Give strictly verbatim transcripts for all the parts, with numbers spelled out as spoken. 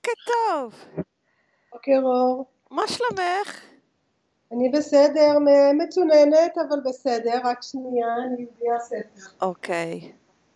בוקר טוב. בוקר אור. מה שלומך? אני בסדר, מצוננת, אבל בסדר. רק שנייה, אני בלי הספר. אוקיי.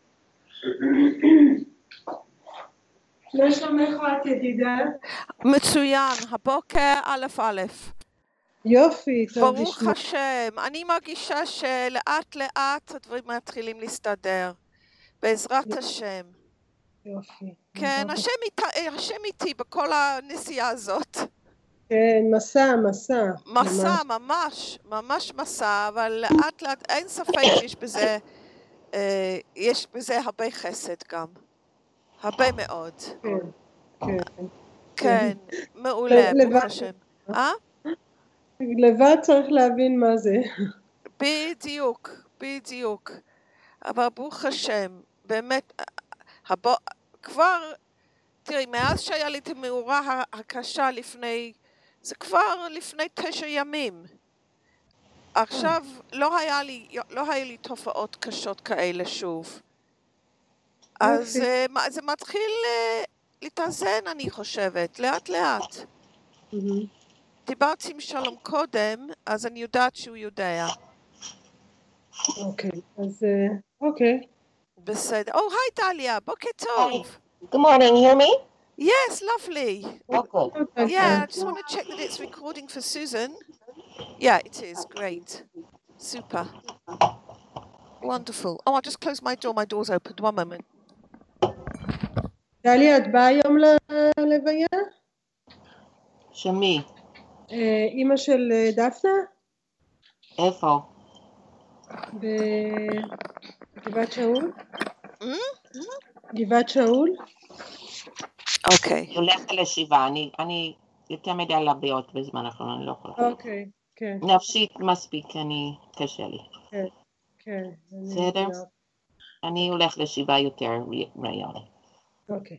מה שלומך את ידידה? מצוין, הבוקר א' א'. יופי, טוב ברוך לשמוע. השם. אני מרגישה שלאט לאט הדברים מתחילים להסתדר. בעזרת השם. יופי. כן, השם איתי, השם איתי בכל הנסיעה הזאת. כן, מסע, מסע. מסע, ממש, ממש מסע, אבל לאט לאט אין ספק שיש בזה, אה, יש בזה הרבה חסד גם. הרבה מאוד. כן, כן. כן, מעולה, ברוך השם. אה? לבד צריך להבין מה זה. בדיוק, בדיוק. אבל ברוך השם, באמת, הבוא, כבר, תראי, מאז שהיה לי את המאורה הקשה לפני, זה כבר לפני תשע ימים. עכשיו לא היה לי, לא היה לי תופעות קשות כאלה שוב. אז uh, זה מתחיל uh, להתאזן, אני חושבת, לאט לאט. דיברתי עם שלום קודם, אז אני יודעת שהוא יודע. אוקיי, אז אוקיי. בסדר. Oh, hi Dalia, בוקר טוב. Good morning, you hear me? Yes, lovely. Okay. Yeah, I just want to check that it's recording for Susan. Yeah, it is. Great. Super. Wonderful. Oh, I'll just close my door. My door's opened. One moment. דליה, את באה היום ללוויה? של מי? אמא של דפנה? איפה? בגבעת שאול? גבעת שאול? אוקיי. היא הולכת לשבעה, אני, אני יותר מדי לביות בזמן האחרון, אני לא יכולה. אוקיי, כן. נפשית מספיק, אני, קשה לי. כן, כן. בסדר? אני הולך לשבעה יותר ריאלי. אוקיי.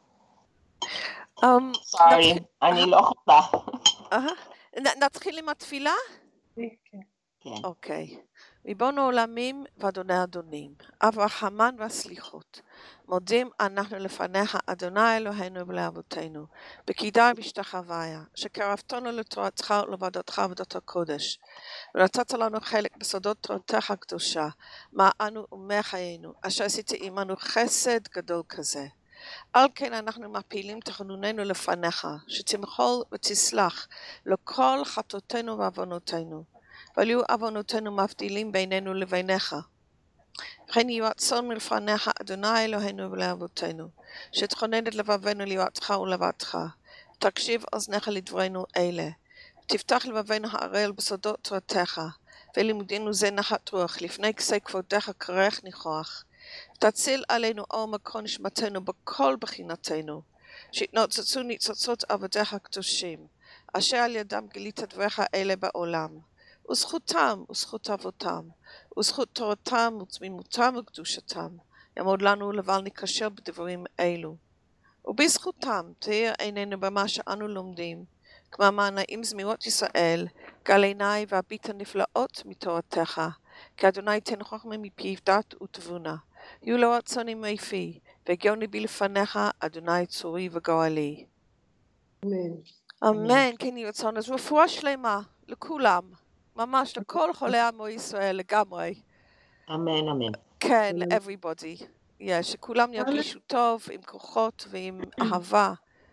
סורי, אני לא יכולה. נתחיל עם התפילה? כן. כן. אוקיי. ריבון העולמים ואדוני אדונים, אב הרחמן והסליחות, מודים אנחנו לפניך, אדוני אלוהינו ולאבותינו, בקידה ובהשתחוויה, שקרבתנו לתורתך ולעבודתך עבודת הקודש, ונתת לנו חלק בסודות תורתך הקדושה, מה אנו ומי חיינו, אשר עשית עמנו חסד גדול כזה. על כן אנחנו מפילים תחנוננו לפניך, שתמחול ותסלח לכל חטאותינו ועוונותינו, אבל יהיו עוונותינו מבדילים בינינו לביניך. וכן יהיו רצון מלפניך, אדוני אלוהינו ולאבותינו, שתכונן את לבבנו ליראתך ולבבתך. תקשיב אוזניך לדברינו אלה. תפתח לבבנו הערל בסודות תורתך, ולימודינו זה נחת רוח, לפני כסי כבודך כרך ניחוח. תציל עלינו אור מקור נשמתנו בכל בחינתנו, שיתנוצצו ניצוצות עבדיך הקדושים, אשר על ידם גילית דבריך אלה בעולם. וזכותם וזכות אבותם, וזכות תורתם ותמימותם וקדושתם, יעמוד לנו לבל נקשר בדברים אלו. ובזכותם תאיר עינינו במה שאנו לומדים, כמו מענאים זמירות ישראל, גל עיני והביט הנפלאות מתורתך, כי אדוני תן חוכמה מפיו דת ותבונה. יהיו לו רצון עמי פי, והגיון ליבי לפניך, אדוני צורי וגואלי. אמן. אמן, כן יהי רצון. אז רפואה שלמה לכולם. ממש לכל חולי עמו ישראל לגמרי. אמן, אמן. כן, everybody. Yeah, שכולם ירגישו טוב, עם כוחות ועם אהבה.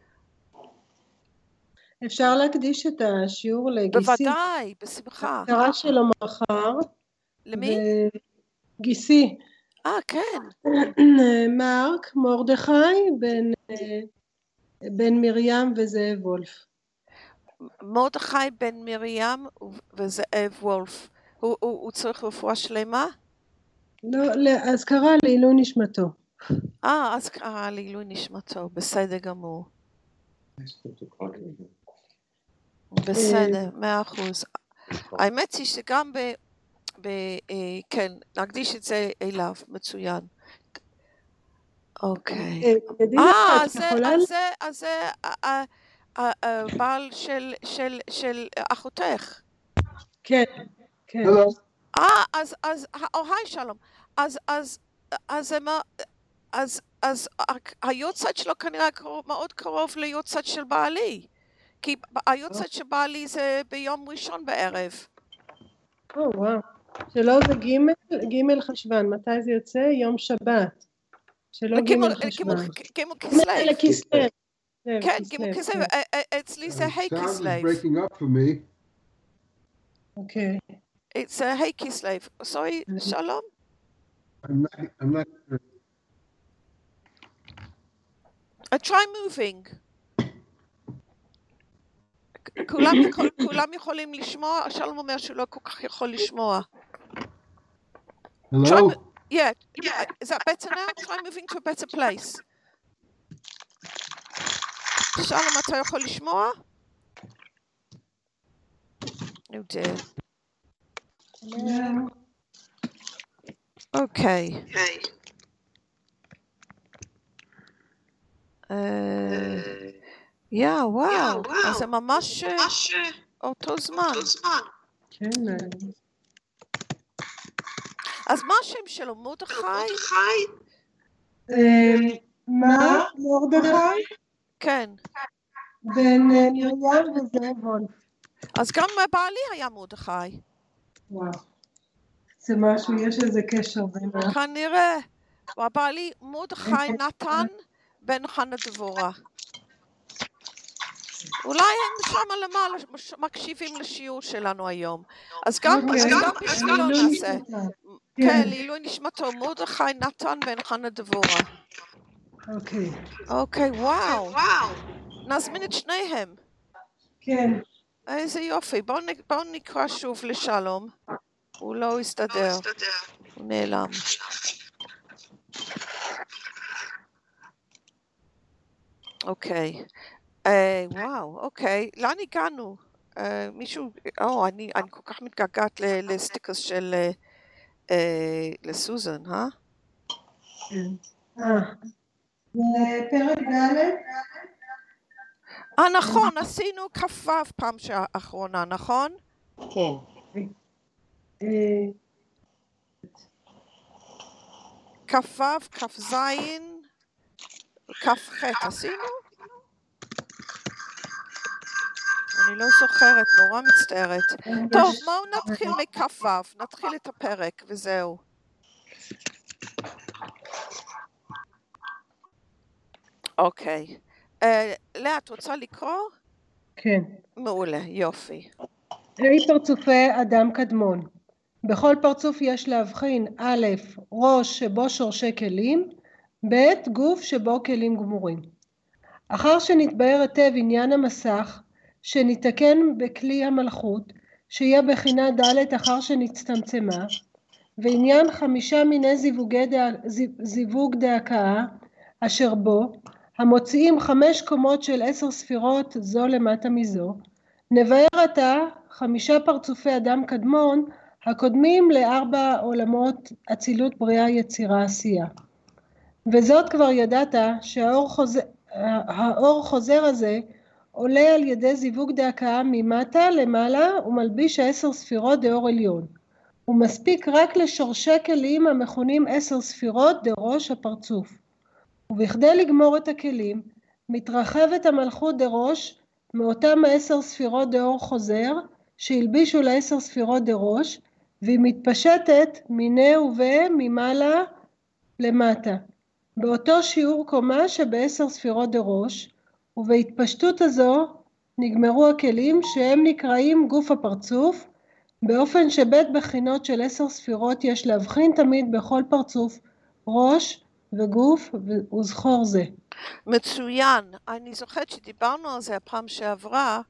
אפשר להקדיש את השיעור לגיסי. בוודאי, בשמחה. הקצרה שלו מחר. למי? גיסי. אה, כן. מרק מרדכי בן, בן מרים וזאב וולף. מרדכי בן מרים וזאב וולף. הוא, הוא, הוא צריך רפואה שלמה? לא, אז קרא לעילוי נשמתו. אה, אז קרא לעילוי נשמתו, בסדר גמור. בסדר, מאה אחוז. האמת היא שגם ב... ב... כן, נקדיש את זה אליו, מצוין. אוקיי. אה, אז זה, אז זה הבעל של, של, של אחותך. כן, כן. אה, אז, אז, או היי שלום. אז, אז, אז, אז, אז היוצאת שלו כנראה מאוד קרוב ליוצאת של בעלי. כי היוצאת של בעלי זה ביום ראשון בערב. או וואו. שלא זה ג' ג' חשוון. מתי זה יוצא? יום שבת. שלא ג' חשוון. ג' כסלו. כסלו. כן, ג' כסלו. אצלי זה ה' כסלו. breaking up for me. Okay. It's a hey Kislev. Sorry, Shalom. I'm not. I'm not. Uh, try moving. כולם יכול, כולם יכולים לשמוע. שלום אומר שהוא לא כל כך יכול לשמוע. Hello. Try, yeah, yeah. Is that better now? Try moving to a better place. שלום, אתה יכול לשמוע? Oh dear. Yeah. Okay. Okay. Uh, yeah, wow. אז זה ממש אותו זמן. כן. אז מה השם שלו? מרדכי? מה? מרדכי? כן. בן מרים וזאב וולף. אז גם בעלי היה מרדכי. וואו. זה משהו, יש איזה קשר בין... כנראה. והבעלי מרדכי נתן בן חנה דבורה. אולי הם שם למעלה מקשיבים לשיעור שלנו היום. אז גם בשבילו נעשה. כן, לעילוי נשמתו, מרדכי נתן בן חנה דבורה. אוקיי. אוקיי, וואו. נזמין את שניהם. כן. איזה יופי. בואו נקרא שוב לשלום. הוא לא הסתדר. הוא נעלם. אוקיי. וואו, אוקיי. לאן הגענו? מישהו, או, אני כל כך מתגעגעת לסטיקרס של לסוזן, אה? אה. לפרק ד'. אה, נכון, עשינו כ"ו פעם האחרונה, נכון? כן. כ"ו, כ"ז, כ"ח, עשינו? אני לא זוכרת, נורא מצטערת. טוב, בואו נתחיל מכ"ו, נתחיל את הפרק וזהו. אוקיי. לאה, את רוצה לקרוא? כן. מעולה, יופי. ראי פרצופי אדם קדמון. בכל פרצוף יש להבחין א', ראש שבו שורשי כלים, ב', גוף שבו כלים גמורים. אחר שנתבהר היטב עניין המסך, שניתקן בכלי המלכות, שיהיה בחינה ד' אחר שנצטמצמה, ועניין חמישה מיני זיווגי דע... זיווג דהקאה, אשר בו, המוציאים חמש קומות של עשר ספירות זו למטה מזו, נבהר עתה חמישה פרצופי אדם קדמון, הקודמים לארבע עולמות אצילות בריאה יצירה עשייה. וזאת כבר ידעת שהאור חוזר, האור חוזר הזה עולה על ידי זיווג דהקאה ממטה למעלה ומלביש העשר ספירות דאור עליון. הוא מספיק רק לשורשי כלים המכונים עשר ספירות דראש הפרצוף. ובכדי לגמור את הכלים, מתרחבת המלכות דראש מאותם העשר ספירות דאור חוזר, שהלבישו לעשר ספירות דראש, והיא מתפשטת מיני ובה ממעלה למטה. באותו שיעור קומה שבעשר ספירות דראש, ובהתפשטות הזו נגמרו הכלים שהם נקראים גוף הפרצוף, באופן שבית בחינות של עשר ספירות יש להבחין תמיד בכל פרצוף ראש וגוף וזכור זה. מצוין. אני זוכרת שדיברנו על זה הפעם שעברה,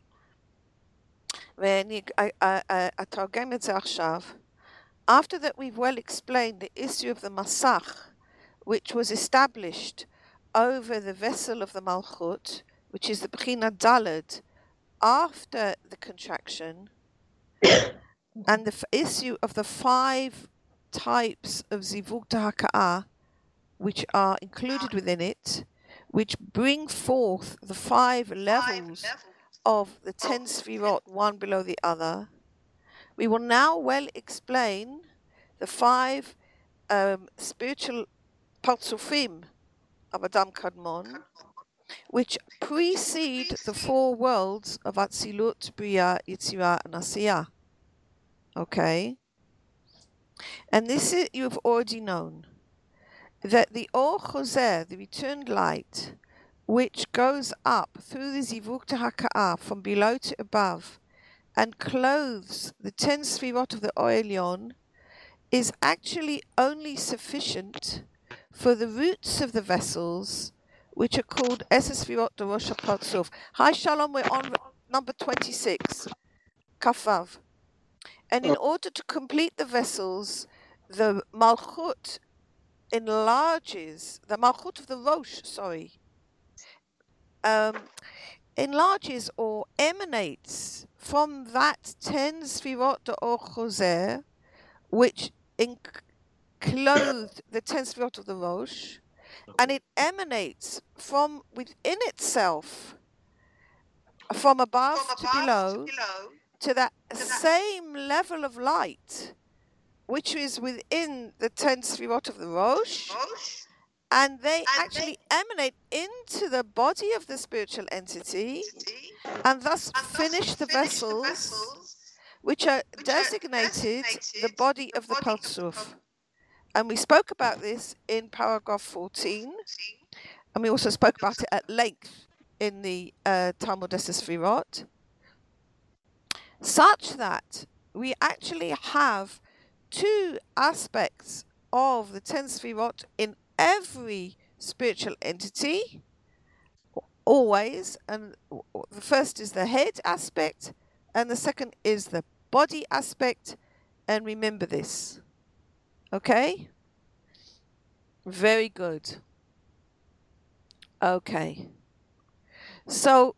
ואני אתרגם את זה עכשיו. After that we've well explained the issue of the Masach, which was established over the vessel of the Malchut, which is the Bechina Daled, after the contraction, and the f- issue of the five types of Zivug Tahaka'ah, which are included within it, which bring forth the five levels of the ten Sfirot, one below the other. We will now well explain the five um, spiritual Partsufim of Adam Kadmon, which precede the four worlds of Atzilut, Bria, Yitzira, and Asiyah. Okay? And this is, you've already known, that the Or Choser, the returned light, which goes up through the Zivuk Haka'ah from below to above and clothes the ten Sfirot of the Or Elyon, is actually only sufficient for the roots of the vessels, which are called Eser Sfirot de Rosh HaParzuf. Hi Shalom, we're on number twenty-six, Kafav. And in order to complete the vessels, the Malchut enlarges, the Malchut of the Rosh, sorry, um, enlarges or emanates from that ten Sfirot de Or Choser, which enclothed the ten Sfirot of the Rosh, and it emanates from within itself, from above, from above to, below, to below, to that to same that level of light, which is within the ten Sfirot of the Rosh, Rosh. And they and actually they emanate into the body of the spiritual entity, and thus and finish, thus the, finish vessels, the vessels, which are, which designated, are designated the body of the Parzuf. And we spoke about this in paragraph fourteen, and we also spoke about it at length in the uh, Talmud Eser Sfirot, such that we actually have two aspects of the ten Sfirot in every spiritual entity, always. And the first is the head aspect, and the second is the body aspect. And remember this. Okay? Very good. Okay. So,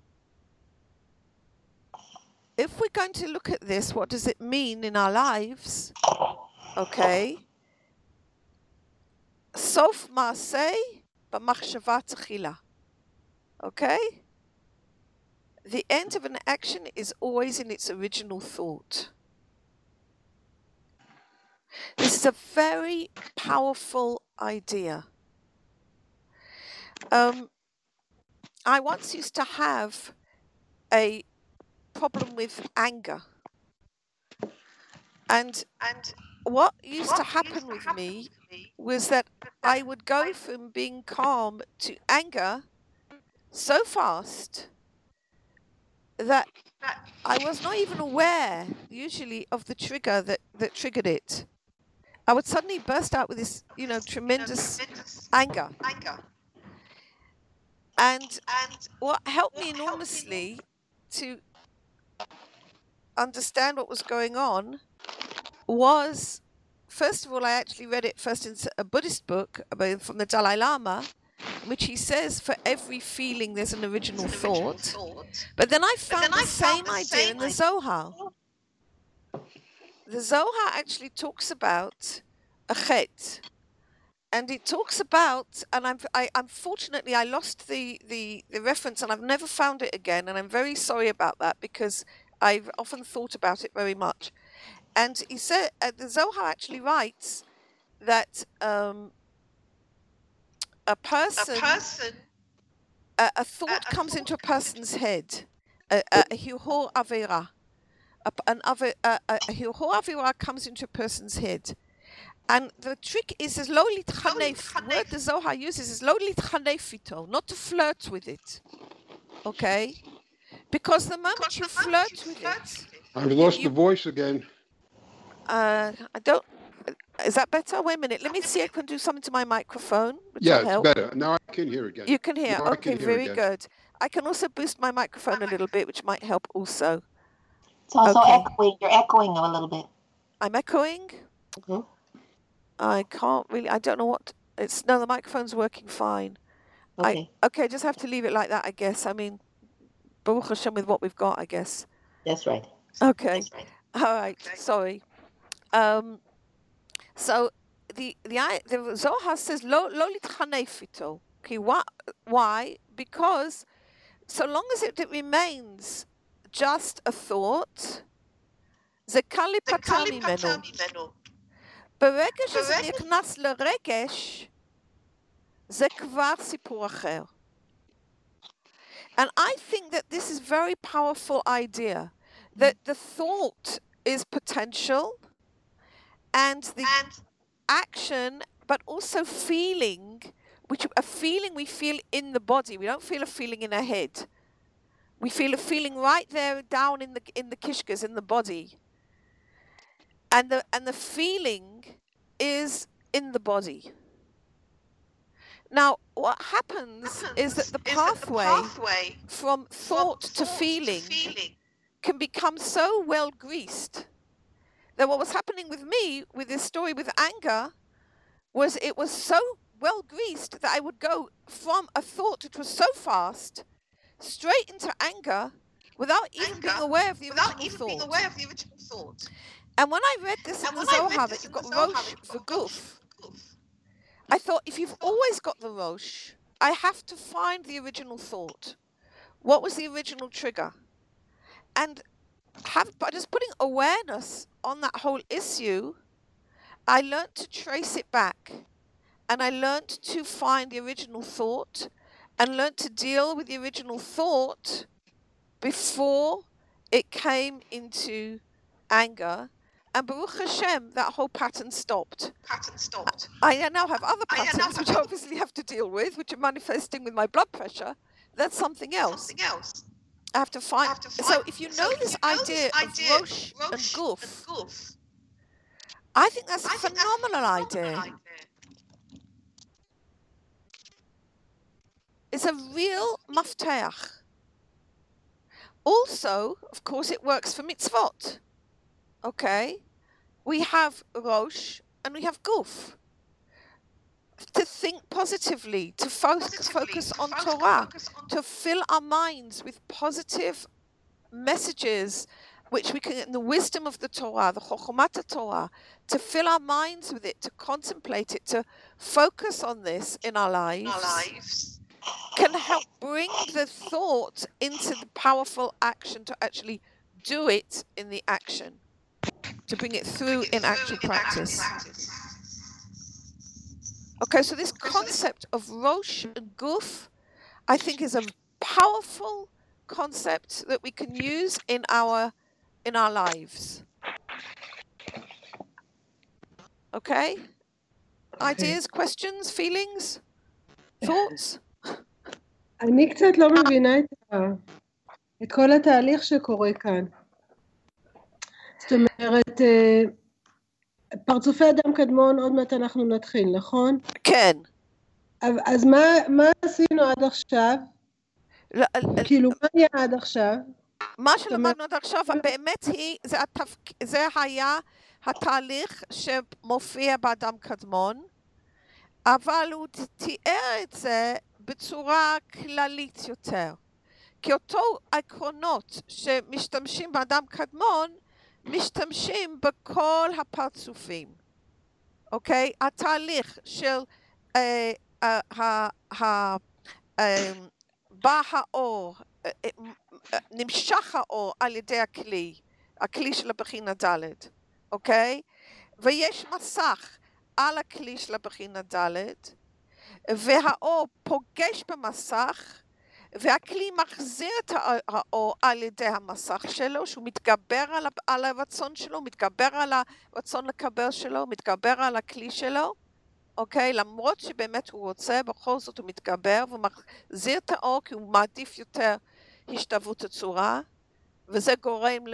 if we're going to look at this, what does it mean in our lives? Okay. Sof ma'aseh b'machshava techila. Okay? The end of an action is always in its original thought. This is a very powerful idea. Um, I once used to have a problem with anger. And, and what used what to happen used to with happen me was that I would go from being calm to anger so fast that I was not even aware, usually, of the trigger that, that triggered it. I would suddenly burst out with this, you know, tremendous, you know, tremendous anger. anger. And, and what helped what me enormously helped me to understand what was going on was, first of all, I actually read it first in a Buddhist book from the Dalai Lama, in which he says for every feeling there's an original, an original thought. thought. But then I found then the I same found the idea same in the Zohar. The Zohar actually talks about a chet. And it talks about, and I'm, I, unfortunately, I lost the, the, the reference and I've never found it again. And I'm very sorry about that because I've often thought about it very much. And he said, uh, the Zohar actually writes that um, a person, a, person, a, a thought a, a comes thought into a person's head, a hirhor avera. An ave, a hirhor avera comes into a person's head. And the trick is, is lo litchanef. The word the Zohar uses is lo litchanef ito, not to flirt with it. Okay? Because the moment because you the flirt moment you with flirt it... I've lost you, the voice again. Uh, I don't... Is that better? Wait a minute. Let me see if I can do something to my microphone. Which yeah, will it's help. better. Now I can hear again. You can hear. Now okay, can hear very again. good. I can also boost my microphone a little bit, which might help also. It's also okay. echoing. You're echoing a little bit. I'm echoing? Mm-hmm. I can't really... I don't know what... It's no, the microphone's working fine. Okay. I, okay, just have to leave it like that, I guess. I mean, Baruch Hashem with what we've got, I guess. That's right. Okay. That's right. All right. Okay. Sorry. Um, so the the the Zohar says lo lo litchanef ito. Okay. Why? Why? Because so long as it, it remains just a thought, זה קל להיפטר ממנו. ברגע שזה נכנס לרגש, זה כבר סיפור אחר. And I think that this is a very powerful idea, that the thought is potential and the and action, but also feeling, which a feeling we feel in the body. We don't feel a feeling in our head. We feel a feeling right there down in the in the kishkas, in the body. And the and the feeling is in the body. Now, what happens, happens is that the pathway, that the pathway from thought, from to, thought feeling to feeling can become so well greased that what was happening with me, with this story with anger, was it was so well greased that I would go from a thought which was so fast straight into anger without even anger, being aware of the without original even thought. Being aware of the original thought. And when I read this and in the Zohar, that you've got Rosh v'Guf, I thought, if you've always got the Rosh, I have to find the original thought. What was the original trigger? And have, by just putting awareness on that whole issue, I learned to trace it back. And I learned to find the original thought and learned to deal with the original thought before it came into anger. And Baruch Hashem, that whole pattern stopped. Pattern stopped. I now have other patterns which I obviously have to deal with, which are manifesting with my blood pressure. That's something else. Something else. I have to find. Have to find so if you know so this you know idea, this idea of Rosh, Rosh and Guf, and Guf, I think that's a I phenomenal, that's a phenomenal idea. idea. It's a real mafteach. Also, of course, it works for mitzvot. Okay, we have Rosh and we have Guf. To think positively, to fo- positively, focus to on focus, Torah, focus on to fill our minds with positive messages, which we can, in the wisdom of the Torah, the Chochomat Torah, to fill our minds with it, to contemplate it, to focus on this in our lives, our lives. Can help bring the thought into the powerful action to actually do it in the action. To bring it through in actual practice. Okay, so this concept of Rosh and Guf, I think, is a powerful concept that we can use in our in our lives. Okay? Ideas, questions, feelings, thoughts? אני קצת לא מבינה את, ה... את כל התהליך שקורה כאן. זאת אומרת, פרצופי אדם קדמון, עוד מעט אנחנו נתחיל, נכון? כן. אז מה, מה עשינו עד עכשיו? לא, כאילו, מה היה עד עכשיו? מה שלמדנו עד עכשיו, באמת היא, זה, התפ... זה היה התהליך שמופיע באדם קדמון, אבל הוא תיאר את זה בצורה כללית יותר. כי אותו עקרונות שמשתמשים באדם קדמון, משתמשים בכל הפרצופים, אוקיי? התהליך של אה, אה, אה, אה, בא האור, אה, אה, נמשך האור על ידי הכלי, הכלי של הבחינה ד', אוקיי? ויש מסך על הכלי של הבחינה ד', והאור פוגש במסך, והכלי מחזיר את האור על ידי המסך שלו, שהוא מתגבר על, על הרצון שלו, מתגבר על הרצון לקבל שלו, מתגבר על הכלי שלו, אוקיי? למרות שבאמת הוא רוצה, בכל זאת הוא מתגבר, והוא מחזיר את האור, כי הוא מעדיף יותר השתוות הצורה, וזה גורם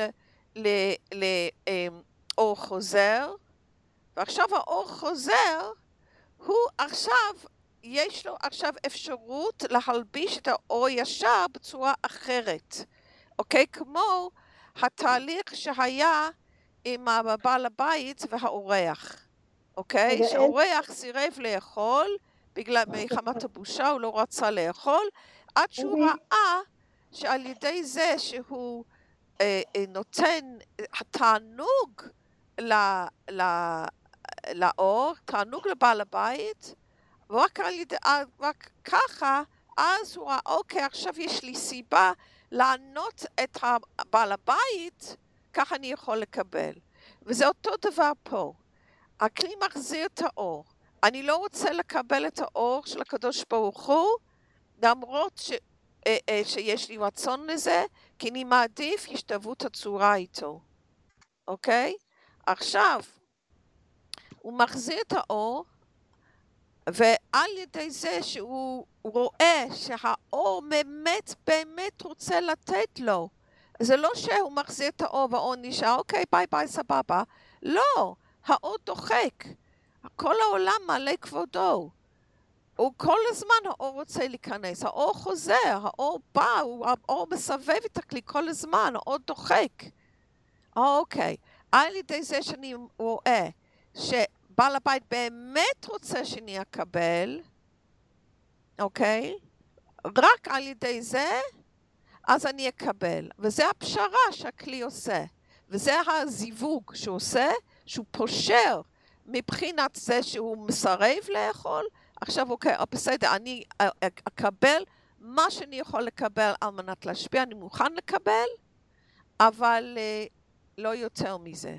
לאור חוזר, ועכשיו האור חוזר, הוא עכשיו, יש לו עכשיו אפשרות להלביש את האור ישר בצורה אחרת, אוקיי? כמו התהליך שהיה עם הבעל הבית והאורח, אוקיי? שהאורח סירב לאכול, בגלל מחמת הבושה הוא לא רצה לאכול, עד שהוא ראה שעל ידי זה שהוא אה, נותן התענוג ל, ל, לאור, תענוג לבעל הבית, ורק על ידי, רק ככה, אז הוא ראה, אוקיי, עכשיו יש לי סיבה לענות את הבעל הבית, ככה אני יכול לקבל. וזה אותו דבר פה. הכלי מחזיר את האור, אני לא רוצה לקבל את האור של הקדוש ברוך הוא, למרות ש, אה, אה, שיש לי רצון לזה, כי אני מעדיף השתוות הצורה איתו. אוקיי? עכשיו, הוא מחזיר את האור, ועל ידי זה שהוא רואה שהאור באמת באמת רוצה לתת לו. זה לא שהוא מחזיר את האור והאור נשאר, אוקיי, ביי ביי, סבבה. לא, האור דוחק. כל העולם מלא כבודו. הוא כל הזמן האור רוצה להיכנס, האור חוזר, האור בא, האור מסבב את הכלי כל הזמן, האור דוחק. אוקיי, על ידי זה שאני רואה שבעל הבית באמת רוצה שאני אקבל, אוקיי? רק על ידי זה, אז אני אקבל. וזה הפשרה שהכלי עושה. וזה הזיווג שהוא עושה, שהוא פושר מבחינת זה שהוא מסרב לאכול. עכשיו, אוקיי, בסדר, אני אקבל מה שאני יכול לקבל על מנת להשפיע, אני מוכן לקבל, אבל לא יותר מזה.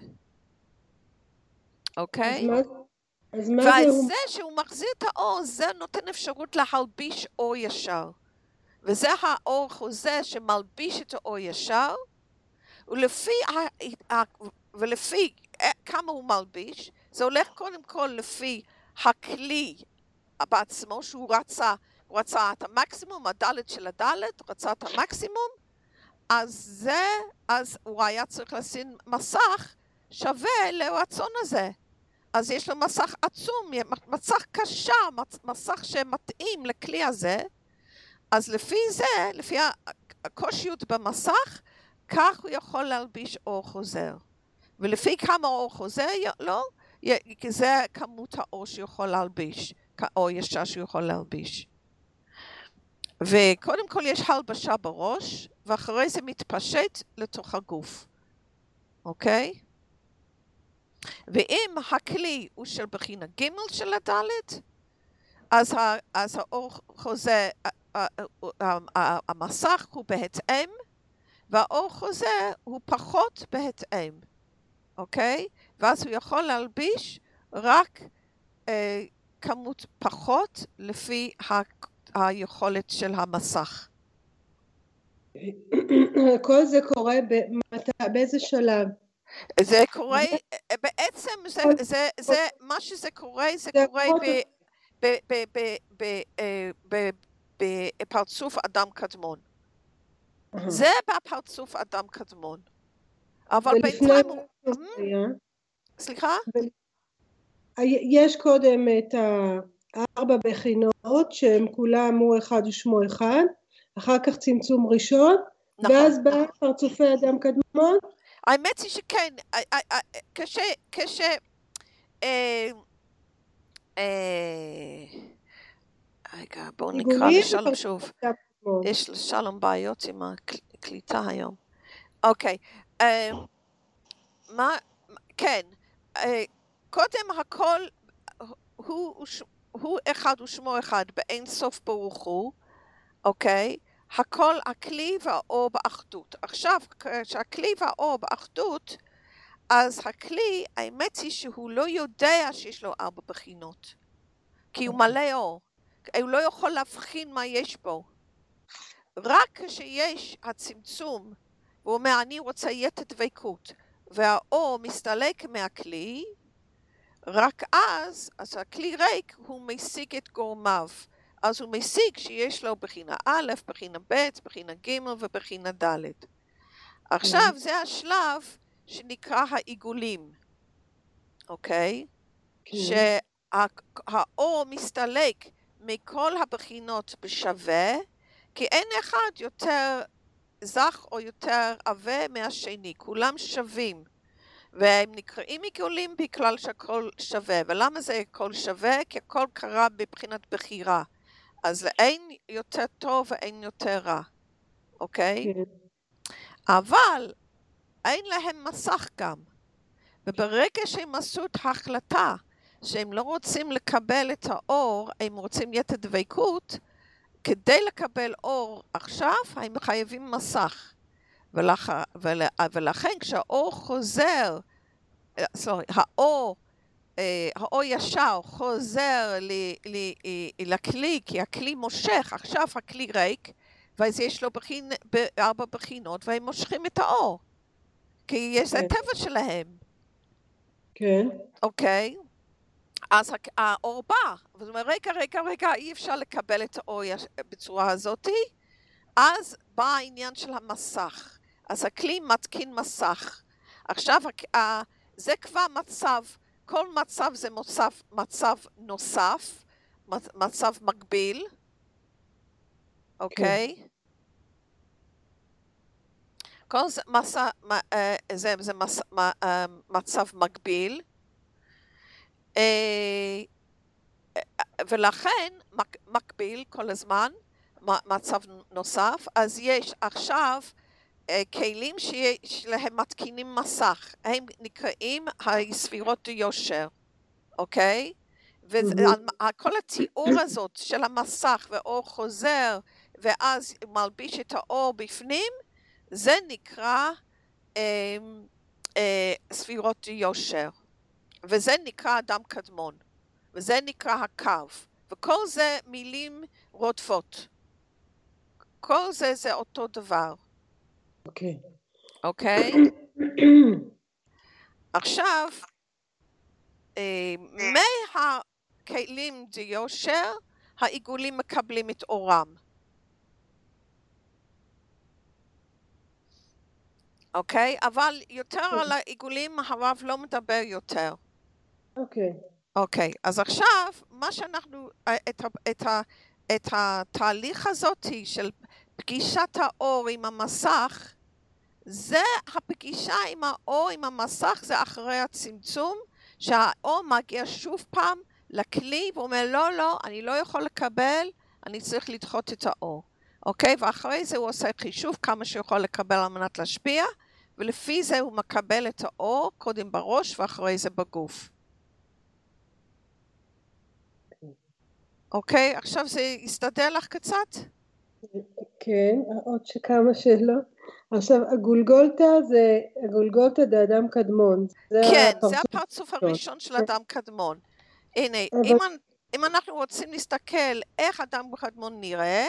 אוקיי? אז מה, אז מה ועל זה זה שהוא מחזיר את האור, זה נותן אפשרות להלביש אור ישר. וזה האור חוזה שמלביש את האור ישר, ולפי, ולפי כמה הוא מלביש, זה הולך קודם כל לפי הכלי בעצמו, שהוא רצה, הוא רצה את המקסימום, הדלת של הדלת, רצה את המקסימום, אז זה, אז הוא היה צריך לשים מסך שווה לרצון הזה. אז יש לו מסך עצום, מסך קשה, מסך שמתאים לכלי הזה, אז לפי זה, לפי הקושיות במסך, כך הוא יכול להלביש אור חוזר. ולפי כמה אור חוזר, לא, זה כמות האור שיכול להלביש, או ישר שיכול להלביש. וקודם כל יש הלבשה בראש, ואחרי זה מתפשט לתוך הגוף. אוקיי? ואם הכלי הוא של בחינה ג' של הדלת, אז, אז האור חוזר, המסך הוא בהתאם, והאור חוזר הוא פחות בהתאם. אוקיי? ואז הוא יכול להלביש רק אה, כמות פחות לפי ה, היכולת של המסך. כל זה קורה במת... באיזה שלב? זה קורה, בעצם זה, זה, זה, מה שזה קורה, זה קורה ב, ב, ב, ב, ב, בפרצוף אדם קדמון. זה בפרצוף אדם קדמון. אבל בינתיים הוא... סליחה? יש קודם את הארבע בחינות שהם כולם הוא אחד ושמו אחד, אחר כך צמצום ראשון, ואז בא פרצופי אדם קדמון. האמת היא שכן, קשה, קשה, רגע, בואו נקרא לשלום שוב. יש לשלום בעיות עם הקליטה היום. אוקיי, מה, כן, קודם הכל הוא, הוא אחד ושמו אחד, באין סוף ברוך הוא, אוקיי? הכל הכלי והאור באחדות. עכשיו, כשהכלי והאור באחדות, אז הכלי, האמת היא שהוא לא יודע שיש לו ארבע בחינות. כי הוא מלא אור. הוא לא יכול להבחין מה יש בו. רק כשיש הצמצום, והוא אומר, אני רוצה יתר דבקות, והאור מסתלק מהכלי, רק אז, אז הכלי ריק, הוא משיג את גורמיו. אז הוא משיג שיש לו בחינה א', בחינה ב', בחינה ג' ובחינה ד'. עכשיו זה השלב שנקרא העיגולים, אוקיי? שהאור מסתלק מכל הבחינות בשווה, כי אין אחד יותר זך או יותר עבה מהשני, כולם שווים. והם נקראים עיגולים בגלל שהכל שווה. ולמה זה הכל שווה? כי הכל קרה בבחינת בחירה. אז אין יותר טוב ואין יותר רע, אוקיי? כן. אבל אין להם מסך גם. וברגע שהם עשו את ההחלטה שהם לא רוצים לקבל את האור, הם רוצים יתר דבקות, כדי לקבל אור עכשיו, הם חייבים מסך. ולכ... ול... ולכן כשהאור חוזר, סורי, האור האור ישר חוזר לכלי, כי הכלי מושך, עכשיו הכלי ריק, ואז יש לו ארבע בחינות, והם מושכים את האור. כי יש זה הטבע שלהם. כן. אוקיי? אז האור בא, זאת אומרת, רגע, רגע, רגע, אי אפשר לקבל את האור בצורה הזאת, אז בא העניין של המסך. אז הכלי מתקין מסך. עכשיו, זה כבר מצב, כל מצב זה מצב, מצב נוסף, מצב מקביל, אוקיי? Okay. כל זה, מסע, זה, זה מסע, מצב מקביל, ולכן מקביל כל הזמן, מצב נוסף, אז יש עכשיו כלים שיש להם מתקינים מסך, הם נקראים הספירות דיושר, אוקיי? וכל התיאור הזאת של המסך ואור חוזר, ואז מלביש את האור בפנים, זה נקרא אה, אה, ספירות דיושר, וזה נקרא אדם קדמון, וזה נקרא הקו, וכל זה מילים רודפות. כל זה זה אותו דבר. אוקיי. אוקיי? עכשיו, מהכלים דיושר, העיגולים מקבלים את אורם. אוקיי? אבל יותר על העיגולים הרב לא מדבר יותר. אוקיי. אוקיי, אז עכשיו, מה שאנחנו, את, את, את התהליך הזאת של פגישת האור עם המסך, זה הפגישה עם האור עם המסך, זה אחרי הצמצום, שהאור מגיע שוב פעם לכלי, והוא אומר, לא, לא, אני לא יכול לקבל, אני צריך לדחות את האור. אוקיי? ואחרי זה הוא עושה חישוב כמה שיכול לקבל על מנת להשפיע, ולפי זה הוא מקבל את האור, קודם בראש ואחרי זה בגוף. אוקיי? עכשיו זה יסתדר לך קצת? כן, עוד שכמה שאלות. עכשיו, הגולגולטה זה, הגולגולטה זה אדם קדמון. זה כן, הפרצוף זה הפרצוף הראשון של אדם קדמון. הנה, אבל... אם, אם אנחנו רוצים להסתכל איך אדם קדמון נראה,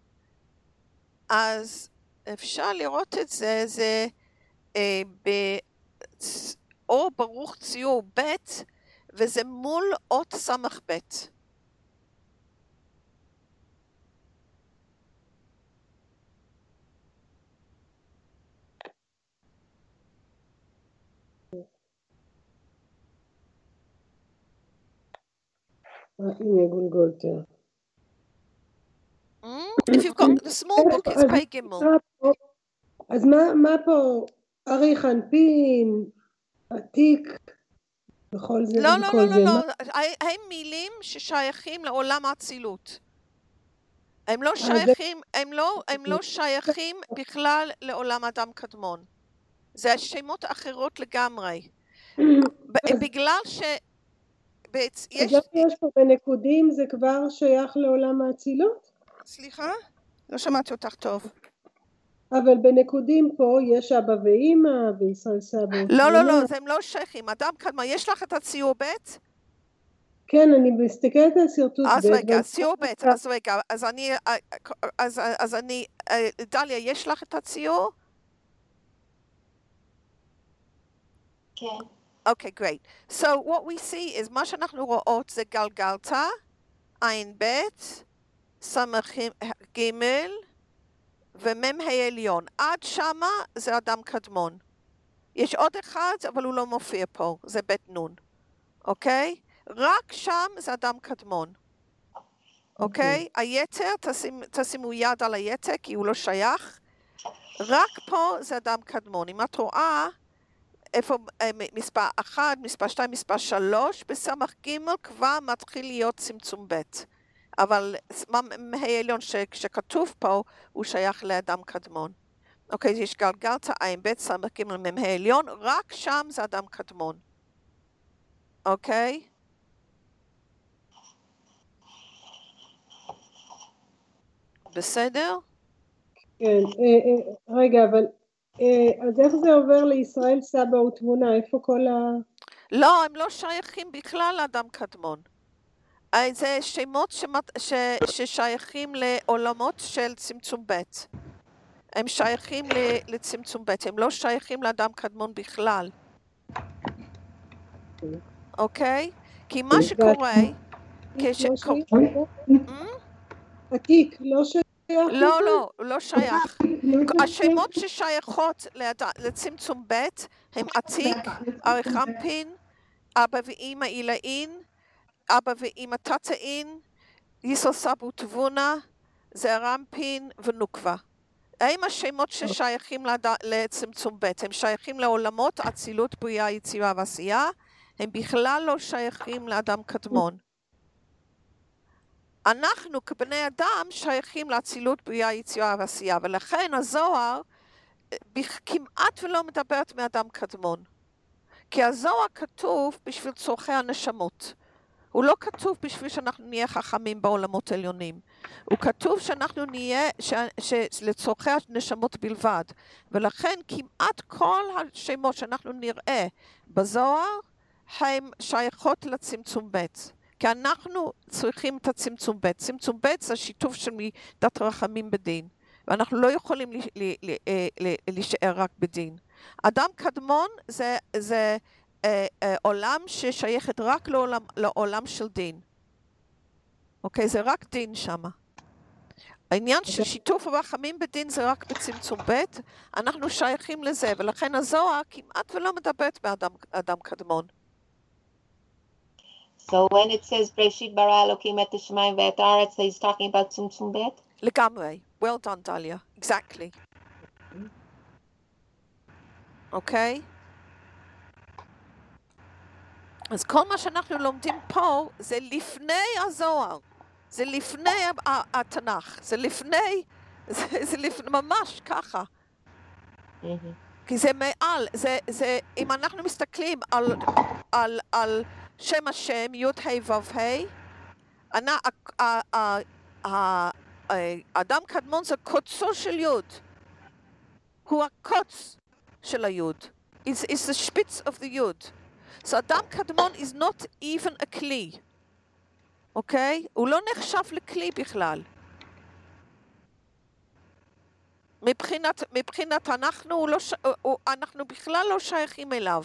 אז אפשר לראות את זה, זה אה, באור ברוך ציור ב', וזה מול אות סמך ב'. הנה גולגולטה. If you've got the small book, it's page Gimel. אז מה, מה פה? ארי חנפין, עתיק, בכל זה לא, לא, ובכל לא, זה. לא, לא. הם מילים ששייכים לעולם האצילות. הם לא שייכים, הם לא, הם לא שייכים בכלל לעולם אדם קדמון. זה שמות אחרות לגמרי. בגלל ש... אז יש פה בנקודים, זה כבר שייך לעולם האצילות? סליחה? לא שמעתי אותך טוב. אבל בנקודים פה יש אבא ואמא וישראל סבא. לא, לא, לא, הם לא שייכים. אדם קדמון, יש לך את הציור ב'? כן, אני מסתכלת על סרטוט ב'. אז רגע, ציור ב', אז רגע, אז אני, אז, אז אני, דליה, יש לך את הציור? כן. Okay, great. So what we see is, מה שאנחנו רואות זה גלגלתא, עין ב', סמך ג' ומם העליון. עד שמה זה אדם קדמון. יש עוד אחד, אבל הוא לא מופיע פה, זה בית נון. אוקיי? רק שם זה אדם קדמון. אוקיי? היתר, תשים, תשימו יד על היתר, כי הוא לא שייך. רק פה זה אדם קדמון. אם את רואה, איפה מספר אחד, מספר שתיים, מספר שלוש, בסמך ג' כבר מתחיל להיות צמצום ב'. אבל מהעליון שכתוב פה, הוא שייך לאדם קדמון. אוקיי, יש גלגלתא עין ב' סמך ג' מהעליון, רק שם זה אדם קדמון. אוקיי? בסדר? כן, רגע, אבל אז איך זה עובר לישראל סבא ותמונה? איפה כל ה... לא, הם לא שייכים בכלל לאדם קדמון. אה, זה שמות שמת, ש, ששייכים לעולמות של צמצום ב'. הם שייכים ל, לצמצום ב', הם לא שייכים לאדם קדמון בכלל. אוקיי? כי מה שקורה, כשקורה... עתיק, לא שייך? לא, לא, הוא לא שייך. השמות ששייכות לצמצום ב' הם עתיק, אריכמפין, אבא ואמא אילאין, אבא ואמא תתאין, יסו סבו תבונה, זערמפין ונוקבה. הם השמות ששייכים לצמצום ב', הם שייכים לעולמות אצילות, בריאה, יצירה ועשייה, הם בכלל לא שייכים לאדם קדמון. אנחנו כבני אדם שייכים לאצילות, בריאה, יצירה ועשייה, ולכן הזוהר כמעט ולא מדברת מאדם קדמון. כי הזוהר כתוב בשביל צורכי הנשמות. הוא לא כתוב בשביל שאנחנו נהיה חכמים בעולמות עליונים. הוא כתוב שאנחנו נהיה, ש, ש, לצורכי הנשמות בלבד. ולכן כמעט כל השמות שאנחנו נראה בזוהר, הם שייכות לצמצום ב'. כי אנחנו צריכים את הצמצום ב'. צמצום ב' זה השיתוף של מידת רחמים בדין. ואנחנו לא יכולים ל, ל, ל, ל, להישאר רק בדין. אדם קדמון זה... זה אה, אה, עולם ששייכת רק לעולם, לעולם של דין. אוקיי, זה רק דין שם. העניין של שיתוף הרחמים בדין זה רק בצמצום ב', אנחנו שייכים לזה, ולכן הזוהר כמעט ולא מדברת באדם אדם קדמון. So when it says Breshit bara Elokim et השמיים ואת הארץ, he's talking about צמצום ב'? לגמרי. Well done, Dalia. Exactly. אוקיי? אז כל מה שאנחנו לומדים פה זה לפני הזוהר, זה לפני התנ"ך, זה לפני, זה, זה לפני, ממש ככה. Mm-hmm. כי זה מעל, זה, זה, אם אנחנו מסתכלים על, על, על שם השם, י' ה' ו' ה', האדם קדמון זה קוצו של י', הוא הקוץ של הי'. It's, it's the spitz of the י'. So אדם קדמון is not even a כלי. אוקיי? Okay? הוא לא נחשב לכלי בכלל. מבחינת, מבחינת אנחנו, לא ש... אנחנו בכלל לא שייכים אליו.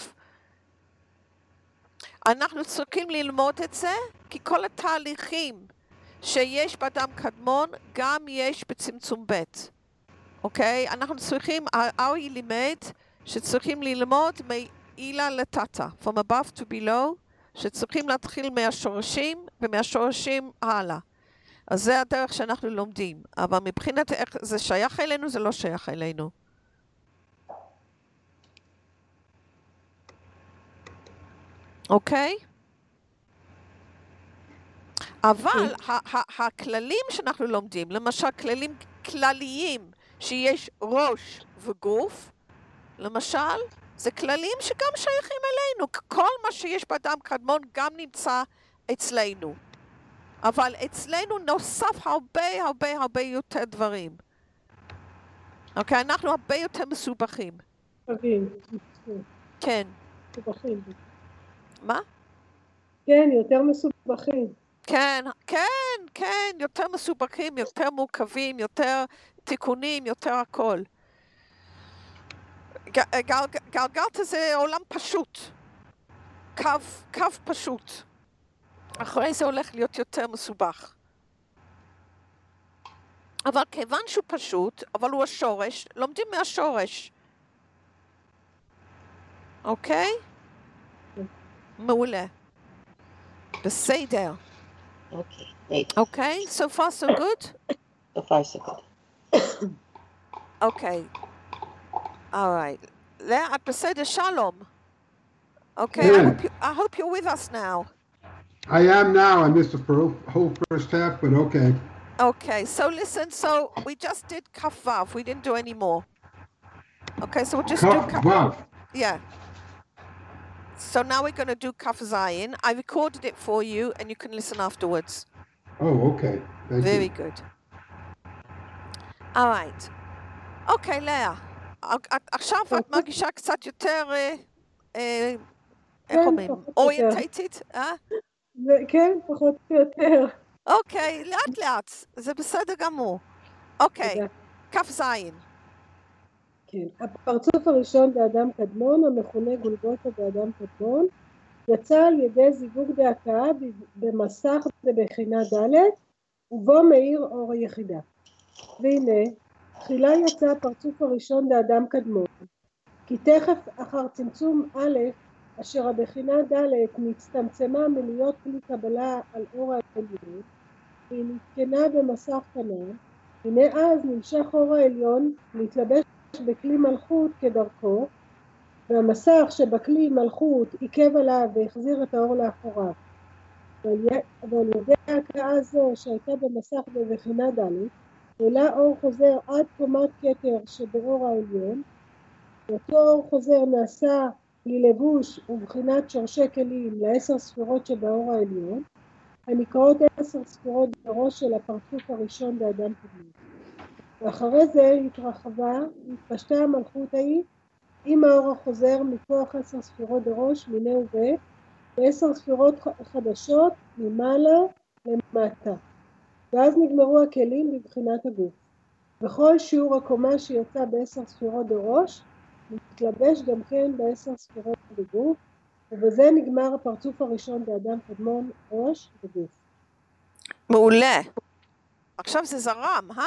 אנחנו צריכים ללמוד את זה, כי כל התהליכים שיש באדם קדמון, גם יש בצמצום ב'. אוקיי? Okay? אנחנו צריכים, ארי לימד, שצריכים ללמוד מאילה לטאטה, from above to below, שצריכים להתחיל מהשורשים, ומהשורשים הלאה. אז זה הדרך שאנחנו לומדים. אבל מבחינת איך זה שייך אלינו, זה לא שייך אלינו. אוקיי? אבל הכללים שאנחנו לומדים, למשל כללים כלליים, שיש ראש וגוף, למשל, זה כללים שגם שייכים אלינו. כל מה שיש באדם קדמון גם נמצא אצלנו. אבל אצלנו נוסף הרבה הרבה הרבה יותר דברים. אוקיי, אנחנו הרבה יותר מסובכים. כן. מסובכים. מה? כן, יותר מסובכים. כן, כן, כן, יותר מסובכים, יותר מורכבים, יותר תיקונים, יותר הכל. גלגלתא זה עולם פשוט. קו, קו פשוט. אחרי זה הולך להיות יותר מסובך. אבל כיוון שהוא פשוט, אבל הוא השורש, לומדים מהשורש. אוקיי? מעולה. בסדר. אוקיי. אוקיי? So far so good? So far so good. אוקיי. All right. Lea, at בסדר, שלום. Okay, Yeah. I hope, you, I hope you're with us now. I am now. I missed the whole first half, but okay. Okay, so listen, so we just did Kaf Vav. We didn't do any more. Okay, so we'll just Kaf do Kaf Vav. Yeah. So now we're going to do Kaf Zayin. I recorded it for you, and you can listen afterwards. Oh, okay. Thank Very you. good. All right. Okay, לאה. עכשיו את מרגישה קצת יותר איך כן, אומרים? פחות או יותר. אוריינטייטד? אה? ו- כן, פחות או יותר. אוקיי, לאט לאט, זה בסדר גמור. אוקיי, תודה. כף זין. כן. הפרצוף הראשון באדם קדמון, המכונה גולגותה באדם קדמון, יצא על ידי זיווג דהקאה במסך בבחינה ד' ובו מאיר אור היחידה. והנה, תחילה יצא הפרצוף הראשון באדם קדמון, כי תכף אחר צמצום א', אשר הבחינה ד' נצטמצמה מלהיות כלי קבלה על אור העליון, והיא נתקנה במסך כנ"ל, הנה אז נמשך אור העליון להתלבש בכלי מלכות כדרכו, והמסך שבכלי מלכות עיכב עליו והחזיר את האור לאחוריו. ועל ידי ההכאה זו שהייתה במסך בבחינה ד', העלה אור חוזר עד קומת כתר שבאור העליון, ואותו אור חוזר נעשה ללבוש ובחינת שורשי כלים לעשר ספירות שבאור העליון, הנקראות עשר ספירות בראש של הפרצוף הראשון באדם קדמון. ואחרי זה התרחבה, התפשטה המלכות ההיא, עם האור החוזר מכוח עשר ספירות בראש, מיני ובית, ועשר ספירות חדשות ממעלה למטה. ואז נגמרו הכלים בבחינת הגוף. וכל שיעור הקומה שיצא בעשר ספירות בראש, מתלבש גם כן בעשר ספירות בגוף, ובזה נגמר הפרצוף הראשון באדם קדמון, ראש וגוף. מעולה. עכשיו זה זרם, אה?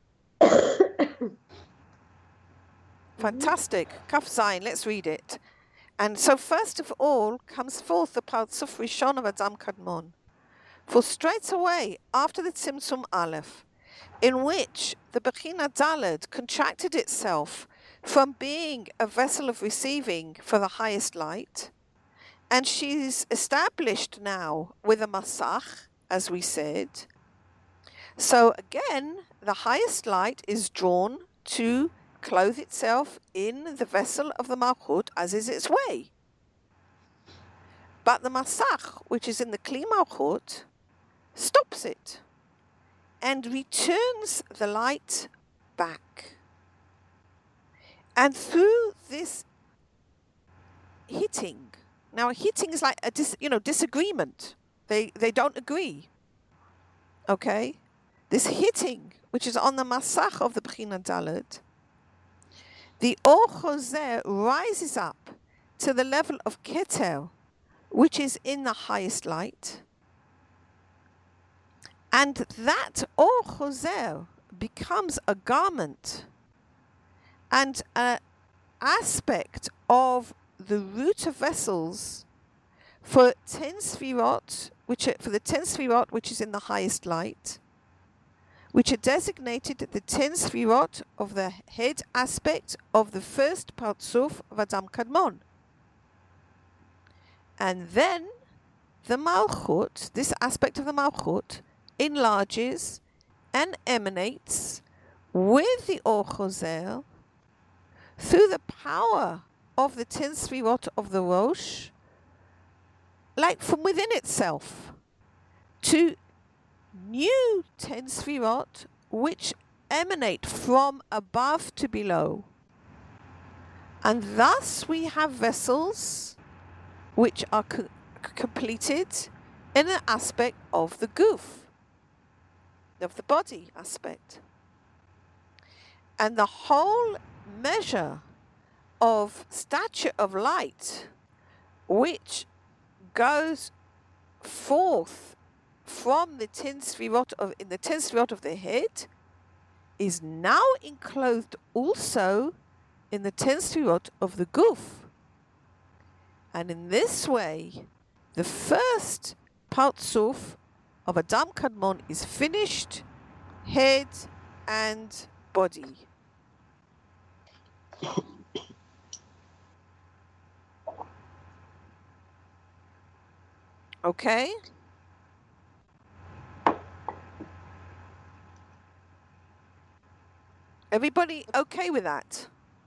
Fantastic. Kaf Zayin, let's read it. And so first of all comes forth the Partzuf Rishon of Adam Kadmon. For straight away after the Tzimtzum Aleph, in which the Bechina Daled contracted itself from being a vessel of receiving for the highest light, and she's established now with a Masach, as we said. So again, the highest light is drawn to clothe itself in the vessel of the Malchut, as is its way. But the Masach, which is in the Kli Malchut, stops it and returns the light back. And through this hitting, now hitting is like a dis, you know disagreement. They they don't agree. Okay, this hitting, which is on the Masach of the Bechina Daled, the Or Choser rises up to the level of Keter, which is in the highest light. And that Or Choser becomes a garment and an aspect of the root of vessels for ten Sfirot, which are, for the ten Sfirot which is in the highest light, which are designated the ten Sfirot of the head aspect of the first Partzuf of Adam Kadmon. And then the Malchut, this aspect of the Malchut, enlarges and emanates with the Or Choser through the power of the ten Sfirot of the Rosh, like from within itself, to new ten Sfirot which emanate from above to below. And thus we have vessels which are co- completed in an aspect of the goof, of the body aspect. And the whole measure of stature of light which goes forth from the ten Sfirot of in the ten Sfirot of the head is now enclosed also in the ten Sfirot of the goof. And in this way, the first Partzuf of Adam Kadmon is finished, head and body. Okay? Everybody okay with that?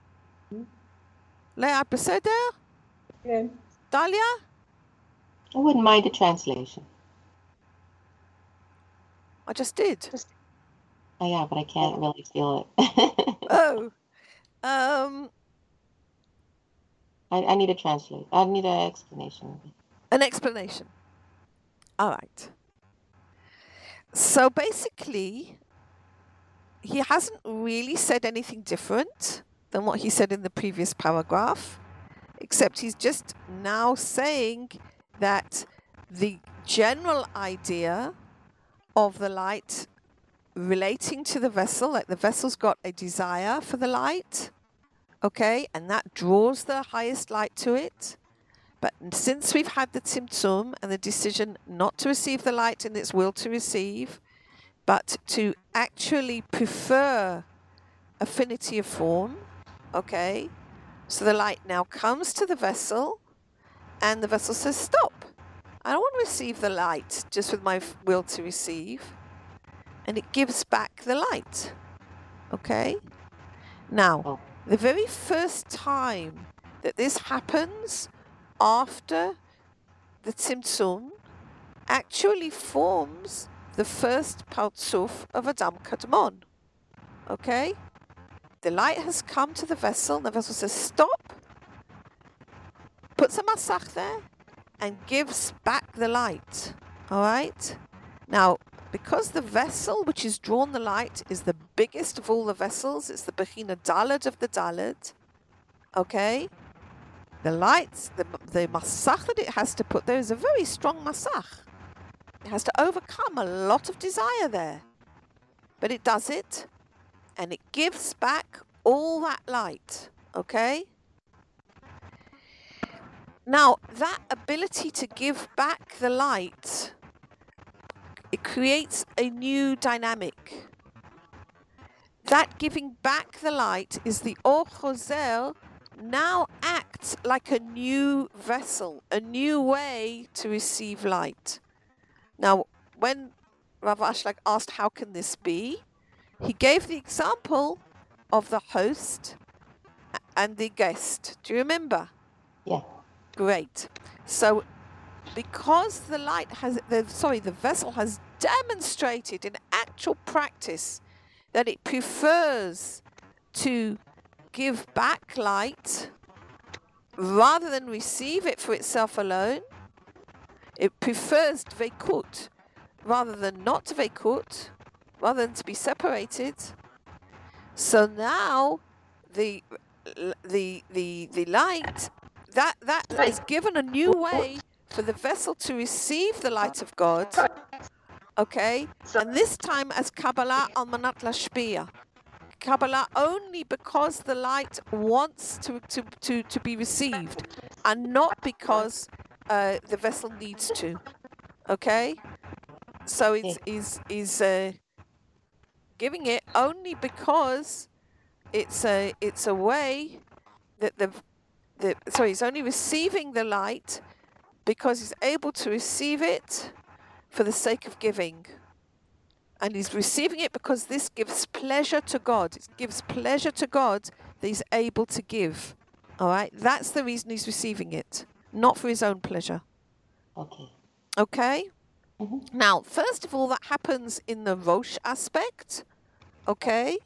Leah, בסדר? כן. Dalia? I wouldn't mind the translation. I just did. Oh yeah, but I can't really feel it. Oh. Um, I, I need a translate. I need an explanation. An explanation. All right. So basically, he hasn't really said anything different than what he said in the previous paragraph, except he's just now saying that the general idea of the light relating to the vessel, like the vessel's got a desire for the light, okay, and that draws the highest light to it. But since we've had the tzimtzum and the decision not to receive the light in its will to receive, but to actually prefer affinity of form, okay, so the light now comes to the vessel and the vessel says, stop, I don't want to receive the light just with my will to receive. And it gives back the light, okay? Now, Oh. the very first time that this happens after the tzimtzum actually forms the first partsuf of Adam Kadmon, okay? The light has come to the vessel, and the vessel says, stop, puts a masach there, and gives back the light, all right? Now, because the vessel which is drawn the light is the biggest of all the vessels, it's the Bechina Daled of the Daled, okay? The lights, the, the masach that it has to put there is a very strong masach. It has to overcome a lot of desire there. But it does it, and it gives back all that light, okay? Now, that ability to give back the light, it creates a new dynamic. That giving back the light is the Or Choser now acts like a new vessel, a new way to receive light. Now, when Rav Ashlag asked how can this be, he gave the example of the host and the guest. Do you remember? Yeah. Great. So because the light has, the, sorry, the vessel has demonstrated in actual practice that it prefers to give back light rather than receive it for itself alone. It prefers dveikut rather than not dveikut, rather than to be separated. So now the the the the light that that is given a new way for the vessel to receive the light of God, okay? And this time as Kabbalah al manat lashpia. Kabbalah only because the light wants to, to, to, to be received, and not because uh, the vessel needs to, okay? So it's is is uh, giving it only because it's a it's a way that the the sorry, it's only receiving the light because he's able to receive it for the sake of giving. And he's receiving it because this gives pleasure to God. It gives pleasure to God that he's able to give. All right? That's the reason he's receiving it, not for his own pleasure. Okay. Okay? Mm-hmm. Now, first of all, that happens in the Rosh aspect. Okay?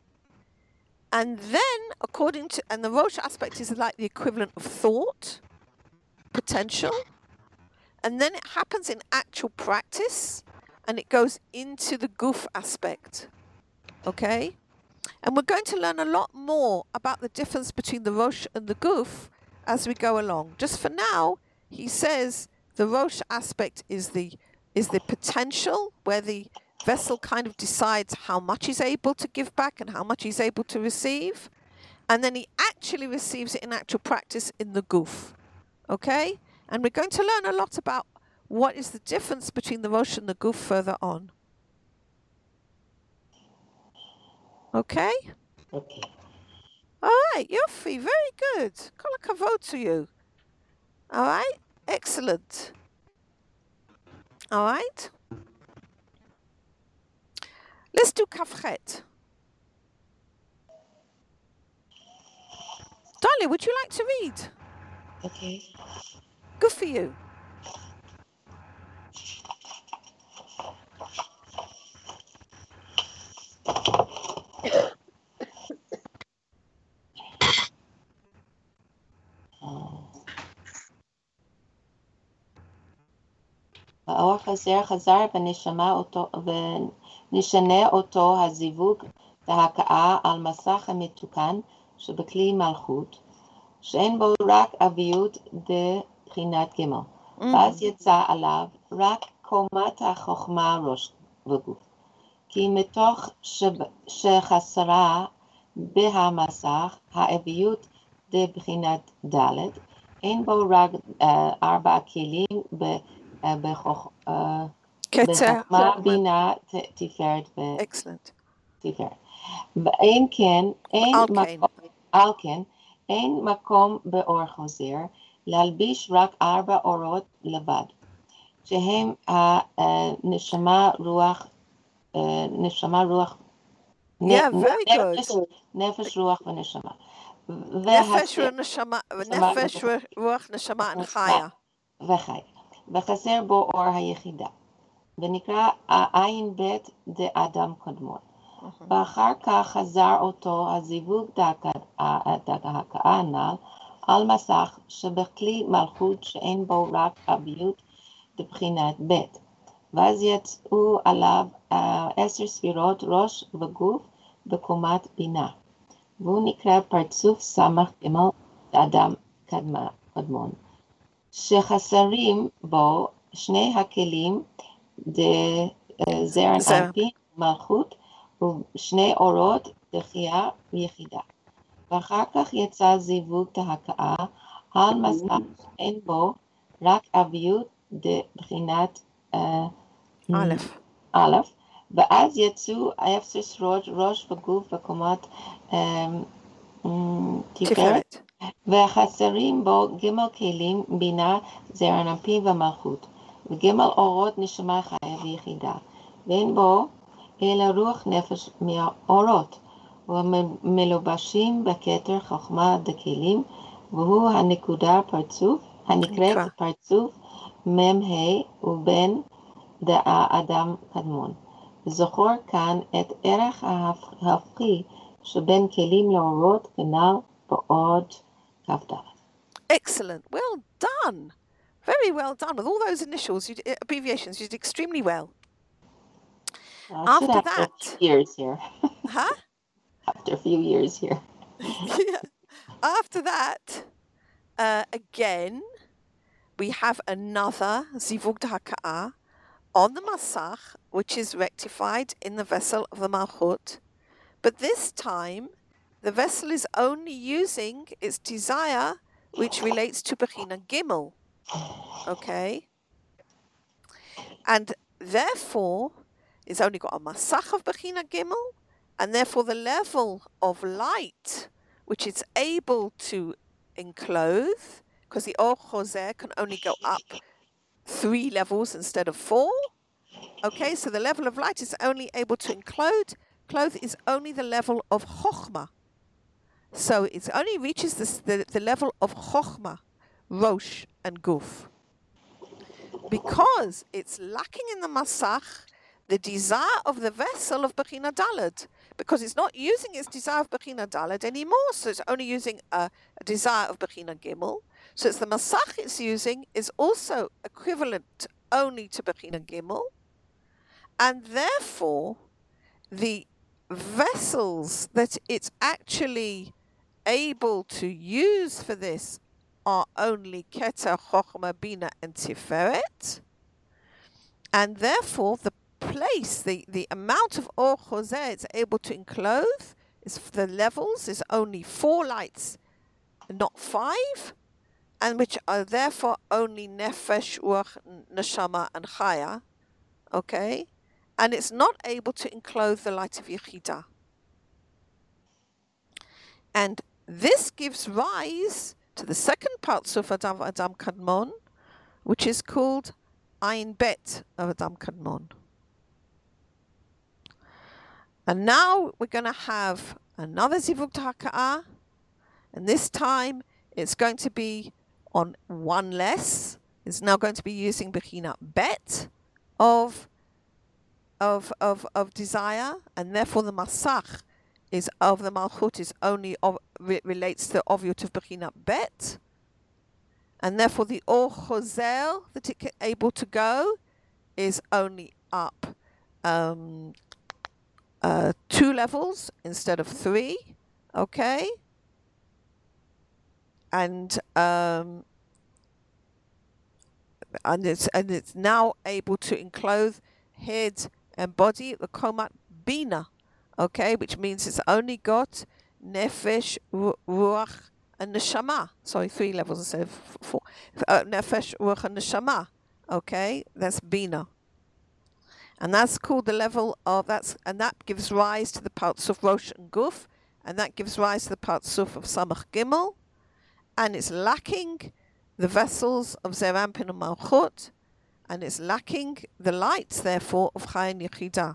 And then, according to, and the Rosh aspect is like the equivalent of thought, potential. And then it happens in actual practice, and it goes into the Guf aspect. Okay? And we're going to learn a lot more about the difference between the Rosh and the Guf as we go along. Just for now, he says the Rosh aspect is the is the potential, where the vessel kind of decides how much he's able to give back and how much he's able to receive. And then he actually receives it in actual practice in the Guf. Okay? And we're going to learn a lot about what is the difference between the Rosh and the Guf further on. Okay? Okay. All right, Yofi, very good. Kol hakavod to you. All right? Excellent. All right? Let's do Kafchet. Darling, would you like to read? Okay. Good for you. Um, האור חוזר חזר ונשמע אותו, ונשנה אותו הזיווג וההכאה על מסך המתוקן שבכלי מלכות, שאין בו רק אביות בבחינת ג', ואז יצא עליו רק קומת החוכמה ראש וגוף. כי מתוך שחסרה בהמסך האביות בבחינת ד', אין בו רק ארבע כלים בחוכמה, בינה, תפארת ותפארת. ואין כן, אין מקום, על כן, אין מקום באור חוזר להלביש רק ארבע אורות לבד, שהם הנשמה, רוח, נשמה, רוח, Yeah, very good. נפש, רוח ונשמה. נפש ונשמה, נפש רוח נשמה וחיה. וחי. וחסר בו אור היחידה, ונקרא עין בית דאדם קדמון. ואחר כך חזר אותו הזיווג ההכאה הנ"ל על מסך שבכלי מלכות שאין בו רק אביות בבחינת בית. ואז יצאו עליו עשר ספירות ראש וגוף בקומת בינה. והוא נקרא פרצוף סמך ג' לאדם קדמון, שחסרים בו שני הכלים דזרע אנפין מלכות ושני אורות דחייה ויחידה. ואחר כך יצא זיווג ההכאה על מסך אין בו רק אביות בבחינת א', א', ואז יצאו עשר ספירות ראש וגוף בקומת תפארת, וחסרים בו ג' כלים בינה, זרע אנפין ומלכות, וג' אורות נשמה חיה ויחידה, ואין בו אלא רוח נפש מהאורות, ומלובשים בכתר חוכמה דקלים, והוא הנקודה פרצוף, הנקראת פרצוף מ"ה ובן דאדם קדמון. וזוכר כאן את ערך ההפכי שבין כלים לאורות כנ"ל בעוד כ"ד. Excellent. Well done. Very well done. With all those initials, you did, abbreviations, you did extremely well. Uh, After that, a few years here. Huh? After a few years here. Yeah. After that, uh, again, we have another zivug haka'ah on the masach, which is rectified in the vessel of the malchut. But this time, the vessel is only using its desire, which relates to Bechina Gimel. Okay? And therefore, it's only got a masach of Bechina Gimel, and therefore the level of light which it's able to enclose, because the Or Choser can only go up three levels instead of four. Okay, so the level of light is only able to enclose, clothe is only the level of Chochmah. So it only reaches this, the, the level of Chochmah, Rosh and Guf. Because it's lacking in the Masach, the desire of the vessel of Bechina Daled, because it's not using its desire of Bechina Daled anymore, so it's only using a, a desire of Bechina Gimel. So it's the Masach it's using is also equivalent only to Bechina Gimel, and therefore the vessels that it's actually able to use for this are only Keter, Chochmah, Bina, and Tiferet, and therefore the place, the, the amount of Or Choser it's able to enclose, is the levels is only four lights, not five, and which are therefore only Nefesh, Ruach, Neshama, and Chaya, okay? And it's not able to enclose the light of Yechidah. And this gives rise to the second part of Adam, Adam Kadmon, which is called Ayin Bet of Adam Kadmon. And now we're going to have another Zivug Haka'ah, and this time it's going to be on one less. It's now going to be using Bechina Bet of, of, of, of desire, and therefore the Masach is of the Malchut is only of, re, relates to the Oviut of Bechina Bet, and therefore the Or Choser that it's able to go is only up um, uh, two levels instead of three, okay? And um, and it's and it's now able to enclose head and body, the komat bina, okay, which means it's only got nefesh, ruach, and neshama. Sorry, three levels instead of four. Uh, nefesh, ruach, and neshama. Okay, that's bina, and that's called the level of that's, and that gives rise to the parts of Rosh and Guf, and that gives rise to the parts of Samach Gimel, and it's lacking the vessels of Zerampin and Malchut, and it's lacking the lights, therefore, of Chayin Yechidah.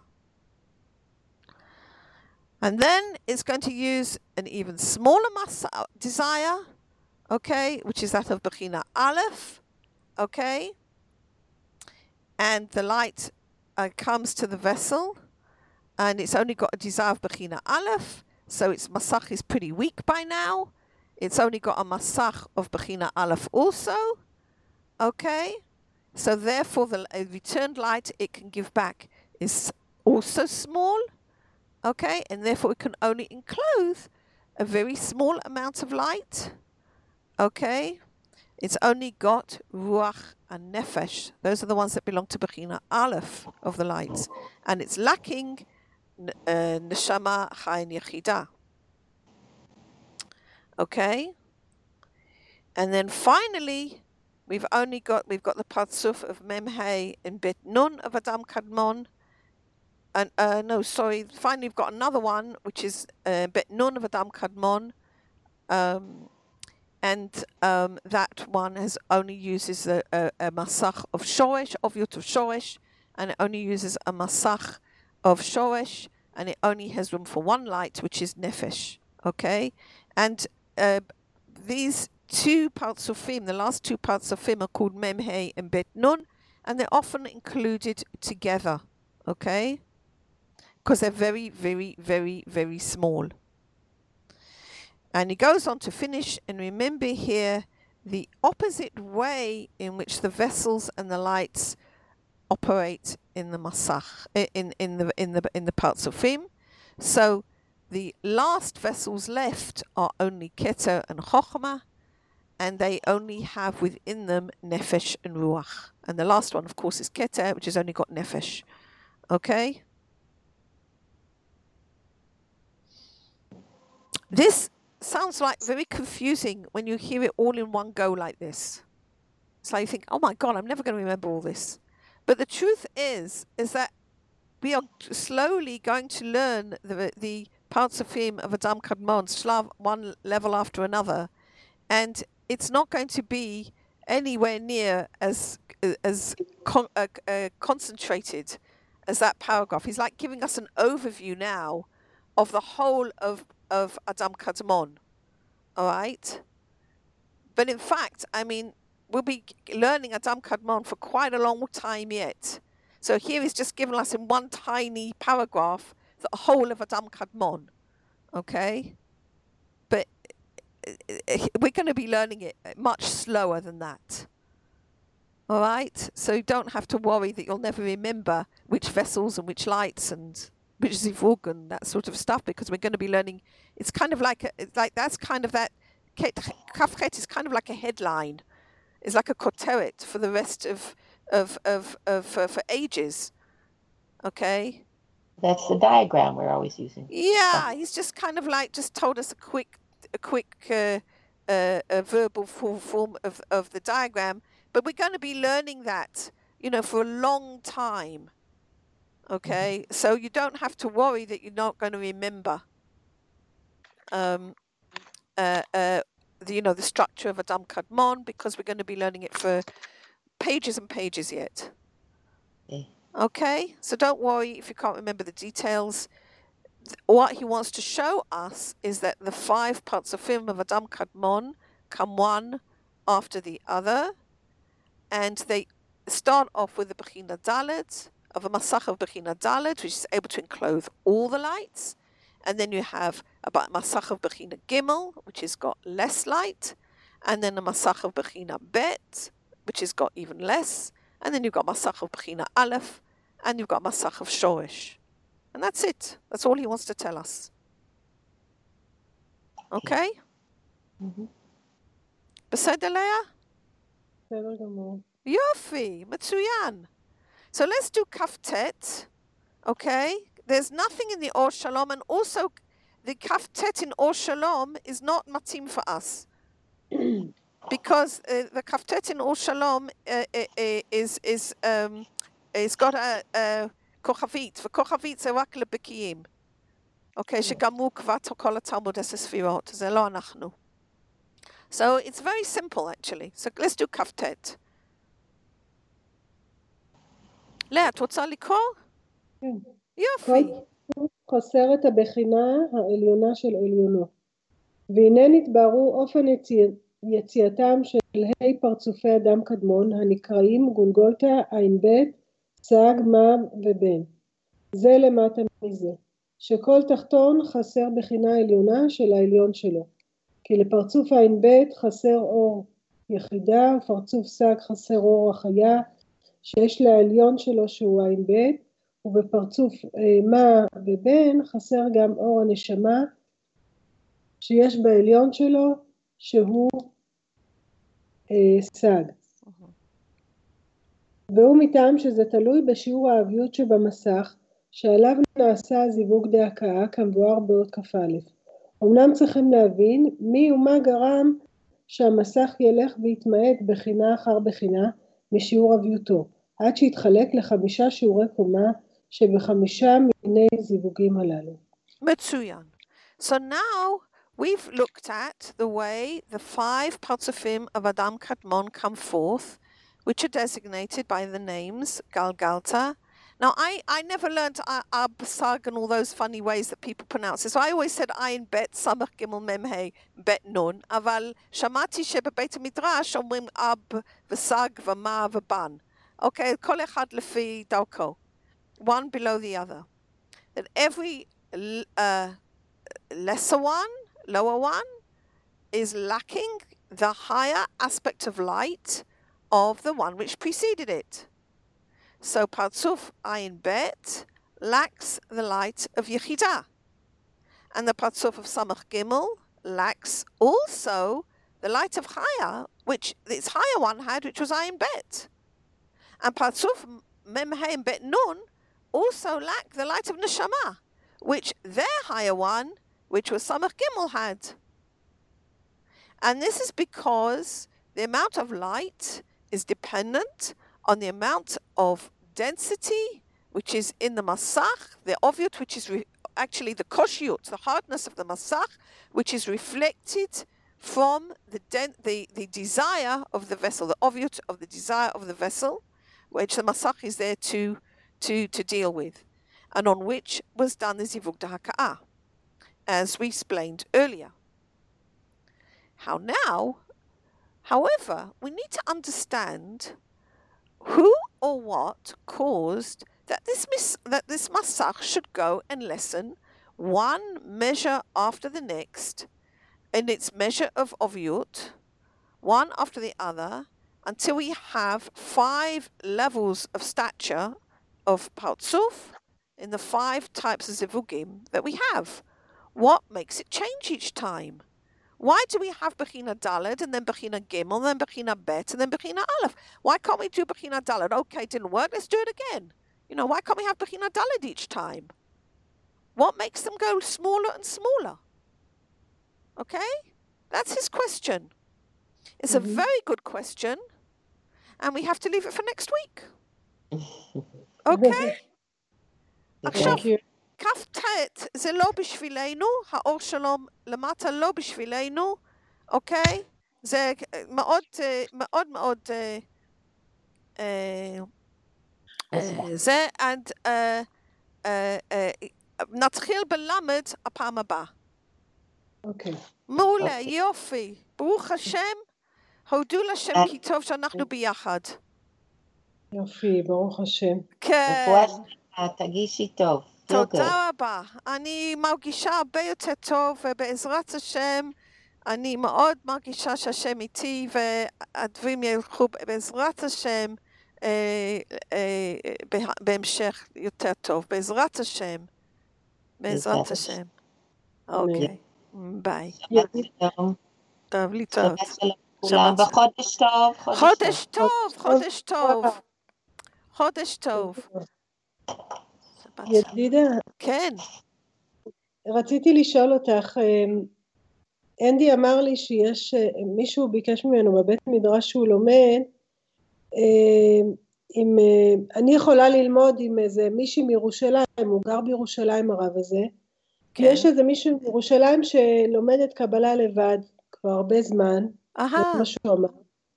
And then it's going to use an even smaller masa desire, okay, which is that of Bechina Aleph, okay, and the light uh, comes to the vessel, and it's only got a desire of Bechina Aleph, so its masach is pretty weak by now. It's only got a masach of Bechina Aleph also, okay? So therefore, the returned light it can give back is also small, okay? And therefore, it can only enclose a very small amount of light, okay? It's only got Ruach and Nefesh. Those are the ones that belong to Bechina Aleph of the lights. And it's lacking uh, Neshama Chayin Yechidah. Okay, and then finally, we've only got we've got the parzuf of Memhei and Bet Nun of Adam Kadmon, and uh, no, sorry. Finally, we've got another one which is uh, Bet Nun of Adam Kadmon, um, and um, that one has only uses a, a, a masach of shoresh, of yut of shoresh, and it only uses a masach of shoresh, and it only has room for one light, which is nefesh. Okay, and Uh, these two parts of Fim, the last two parts of Fim, are called Memhei and Bet Nun, and they're often included together, okay? Because they're very, very, very, very small. And he goes on to finish, and remember here the opposite way in which the vessels and the lights operate in the masach, in in the in the in the parts of Fim. So the last vessels left are only Keter and Chochmah, and they only have within them Nefesh and Ruach. And the last one, of course, is Keter, which has only got Nefesh. Okay? This sounds like very confusing when you hear it all in one go like this. It's like you think, oh my God, I'm never going to remember all this. But the truth is, is that we are slowly going to learn the the parts of Fim of Adam Kadmon, Shlav, one level after another, and it's not going to be anywhere near as as con, uh, uh, concentrated as that paragraph. He's like giving us an overview now of the whole of, of Adam Kadmon, all right? But in fact, I mean, we'll be learning Adam Kadmon for quite a long time yet. So here he's just given us in one tiny paragraph the whole of Adam Kadmon, okay? But we're going to be learning it much slower than that, all right? So you don't have to worry that you'll never remember which vessels and which lights and which zivug and that sort of stuff, because we're going to be learning. It's kind of like a, it's like that's kind of that. Kafchet is kind of like a headline. It's like a koteret for the rest of of of of uh, for ages, okay? That's the diagram we're always using. Yeah, he's just kind of like just told us a quick, a quick uh, uh, a verbal form, form of, of the diagram. But we're going to be learning that, you know, for a long time. Okay, mm-hmm. So you don't have to worry that you're not going to remember. Um, uh, uh, the, you know, the structure of Adam Kadmon, because we're going to be learning it for pages and pages yet. Okay. Okay, so don't worry if you can't remember the details. What he wants to show us is that the five parts of Fim of Adam Kadmon come one after the other, and they start off with the Bechina Dalet, of a Masach of Bechina Dalet, which is able to enclose all the lights, and then you have a Masach of Bechina Gimel, which has got less light, and then a Masach of Bechina Bet, which has got even less, And then you've got Masach of Bechina Aleph, and you've got Masach of Shoresh. And that's it. That's all he wants to tell us. Okay? Mhm. בסדר, לאה? בסדר גמור. יופי, מצוין. So let's do Kaftet, okay? There's nothing in the Or Shalom, and also the Kaftet in Or Shalom is not matim for us. Because uh, the Kaftet in Or Shalom uh, uh, is, is, um, is got a, a כוכבית, וכוכבית זה רק לבקיאים. אוקיי, שגמרו כבר כל התלמוד עשר ספירות, זה לא אנחנו. So it's very simple actually. So let's do Kaftet. לאה, את רוצה לקרוא? כן. יופי. כל חסר את הבחינה העליונה של עליונו. והנה נתבהרו אופן יציא... יציאתם של ה' פרצופי אדם קדמון הנקראים גולגולתה, עין בית, סג, מב ובן. זה למטה מזה, שכל תחתון חסר בחינה עליונה של העליון שלו. כי לפרצוף עין בית חסר אור יחידה, ופרצוף סג חסר אור החיה, שיש לעליון שלו שהוא עין בית, ובפרצוף אה, מה ובן חסר גם אור הנשמה, שיש בעליון שלו שהוא אה, סג. והוא מטעם שזה תלוי בשיעור האביות שבמסך, שעליו נעשה זיווג דהקאה כמבואר באות כ"א. אמנם צריכים להבין מי ומה גרם שהמסך ילך ויתמעט בחינה אחר בחינה משיעור אביותו, עד שיתחלק לחמישה שיעורי קומה שבחמישה מיני זיווגים הללו. מצוין. So now we've looked at the way the five Partsufim of Adam Kadmon come forth, which are designated by the names Galgalta. Now, I, I never learned Ab, Sag, and all those funny ways that people pronounce it. So I always said Ayin Bet, Samach Gimel Mem Hey, Bet Nun. אבל שמעתי שבבית המדרש אומרים Ab, וסג, ומה, ובן. Okay, כל אחד לפי דרכו. One below the other. That every uh, lesser one, lower one, is lacking the higher aspect of light of the one which preceded it. So Partzuf Ayin Bet lacks the light of Yechidah. And the Partzuf of Samach Gimel lacks also the light of Chaya, which its higher one had, which was Ayin Bet. And Partzuf Mem Hey and Bet Nun also lack the light of Neshama, which their higher one, which was Samach Gimel, had. And this is because the amount of light is dependent on the amount of density which is in the masach, the ovyut, which is re- actually the koshiyut, the hardness of the masach, which is reflected from the, den- the the desire of the vessel, the ovyut of the desire of the vessel, which the masach is there to to to deal with, and on which was done the zivug dahaka'ah, as we explained earlier. How now? However, we need to understand who or what caused that this mis- that this masach should go and lessen one measure after the next in its measure of ovyut, one after the other, until we have five levels of stature of partzuf in the five types of zivugim that we have. What makes it change each time? Why do we have Bechina Daled and then Bechina Gimel and then Bechina Bet and then Bechina Aleph? Why can't we do Bechina Daled? Okay, it didn't work, let's do it again. You know, why can't we have Bechina Daled each time? What makes them go smaller and smaller? Okay? That's his question. It's mm-hmm. a very good question, and we have to leave it for next week. Okay? עכשיו, כף ט' זה לא בשבילנו, האור שלום למטה לא בשבילנו, אוקיי? זה מאוד מאוד מאוד זה, עד נתחיל בלמד הפעם הבאה. אוקיי. מעולה, יופי. ברוך השם, הודו לשם כי טוב שאנחנו ביחד. יופי, ברוך השם. כן. תגישי טוב. תודה רבה. אני מרגישה הרבה יותר טוב, ובעזרת השם, אני מאוד מרגישה שהשם איתי, והדברים ילכו בעזרת השם אה, אה, בה- בהמשך יותר טוב, בעזרת השם. בעזרת בעזרת השם. אוקיי, ביי. שבת שלום. טוב, להתראות. שבת שלום כולם, שבת שלום. וחודש טוב. חודש טוב, חודש טוב. חודש טוב. שבת שלום. ידידה, כן, רציתי לשאול אותך, אנדי אמר לי שיש, מישהו ביקש ממנו בבית מדרש שהוא לומד, אם אני יכולה ללמוד עם איזה מישהי מירושלים, הוא גר בירושלים הרב הזה, כן. יש איזה מישהו מירושלים שלומדת קבלה לבד כבר הרבה זמן, אהה, זה מה שהוא אמר.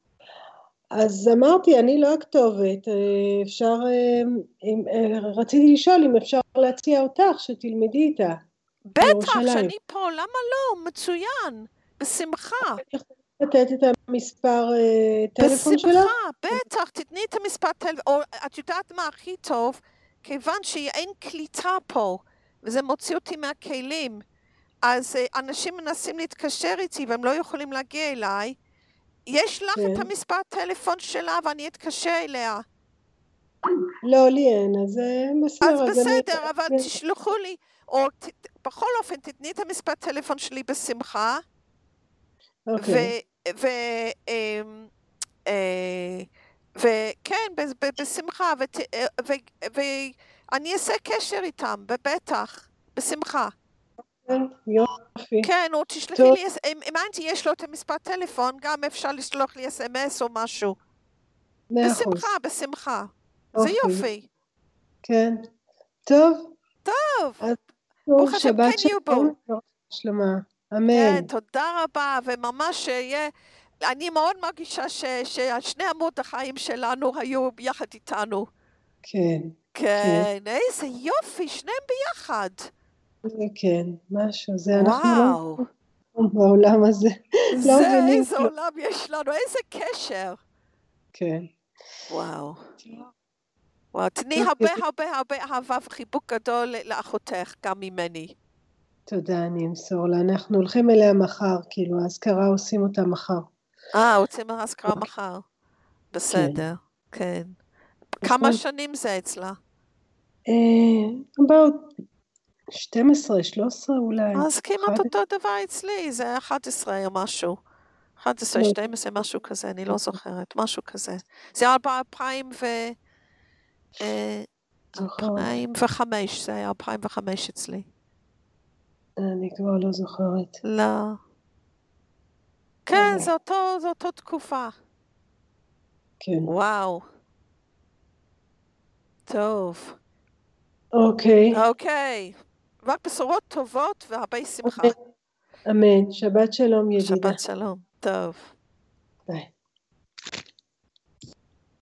אז אמרתי, אני לא הכתובת, אפשר, אם, רציתי לשאול אם אפשר להציע אותך שתלמדי איתה. בטח בירושלים. שאני פה, למה לא? מצוין, בשמחה. לתת את המספר אה, טלפון שלה? בשמחה, בטח, תתני את המספר טלפון, או את יודעת מה הכי טוב? כיוון שאין קליטה פה, וזה מוציא אותי מהכלים, אז אה, אנשים מנסים להתקשר איתי והם לא יכולים להגיע אליי, יש לך כן. את המספר טלפון שלה ואני אתקשר אליה. לא, לי אין, אז אה, בסדר. אז בסדר, אני... אבל תשלחו לי, או ת, בכל אופן תתני את המספר טלפון שלי בשמחה, אוקיי. ו... אמ, אה, וכן, ב- ב- בשמחה, ות- אה, ו- ואני אעשה קשר איתם, בטח, בשמחה. כן, יופי. כן, או תשלחי טוב. לי, אם אם אנטי יש לו את המספר טלפון, גם אפשר לשלוח לי אס אם אס או משהו. מאה אחוז. בשמחה, בשמחה. זה אוקיי. יופי. כן. טוב. טוב, אז ברוך השם, שבת כן יהיו בו. שלום. שלמה. כן, אמן. תודה רבה, וממש שיהיה, אני מאוד מרגישה ש- ששני עמוד החיים שלנו היו ביחד איתנו. כן. כן, איזה יופי, שניהם ביחד. כן, משהו. זה אנחנו וואו, לא בעולם הזה. לא זה מבינים איזה כלום. עולם יש לנו, איזה קשר. כן. וואו. וואו, תני טוב, הרבה יופי. הרבה הרבה אהבה וחיבוק גדול לאחותך, גם ממני. תודה, אני אמסור לה. אנחנו הולכים אליה מחר, כאילו, האזכרה עושים אותה מחר. אה, רוצים אזכרה מחר. בסדר, כן. כמה נכון. שנים זה אצלה? אה, about שתים עשרה, שלוש עשרה אולי. אז כמעט אחד- אותו דבר אצלי, זה אחת עשרה או משהו. אחת עשרה, לא. שתים עשרה, משהו כזה, אני לא זוכרת, משהו כזה. זה היה ב-אלפיים ו... אה, זוכרת. אלפיים וחמש, זה היה אלפיים וחמש אצלי. אני כבר לא זוכרת. לא. כן, אוקיי. זה אותו, זה אותו תקופה. כן. וואו. טוב. אוקיי. אוקיי. רק בשורות טובות והרבה שמחה. אמן. שבת שלום ידידה. שבת שלום. טוב. ביי.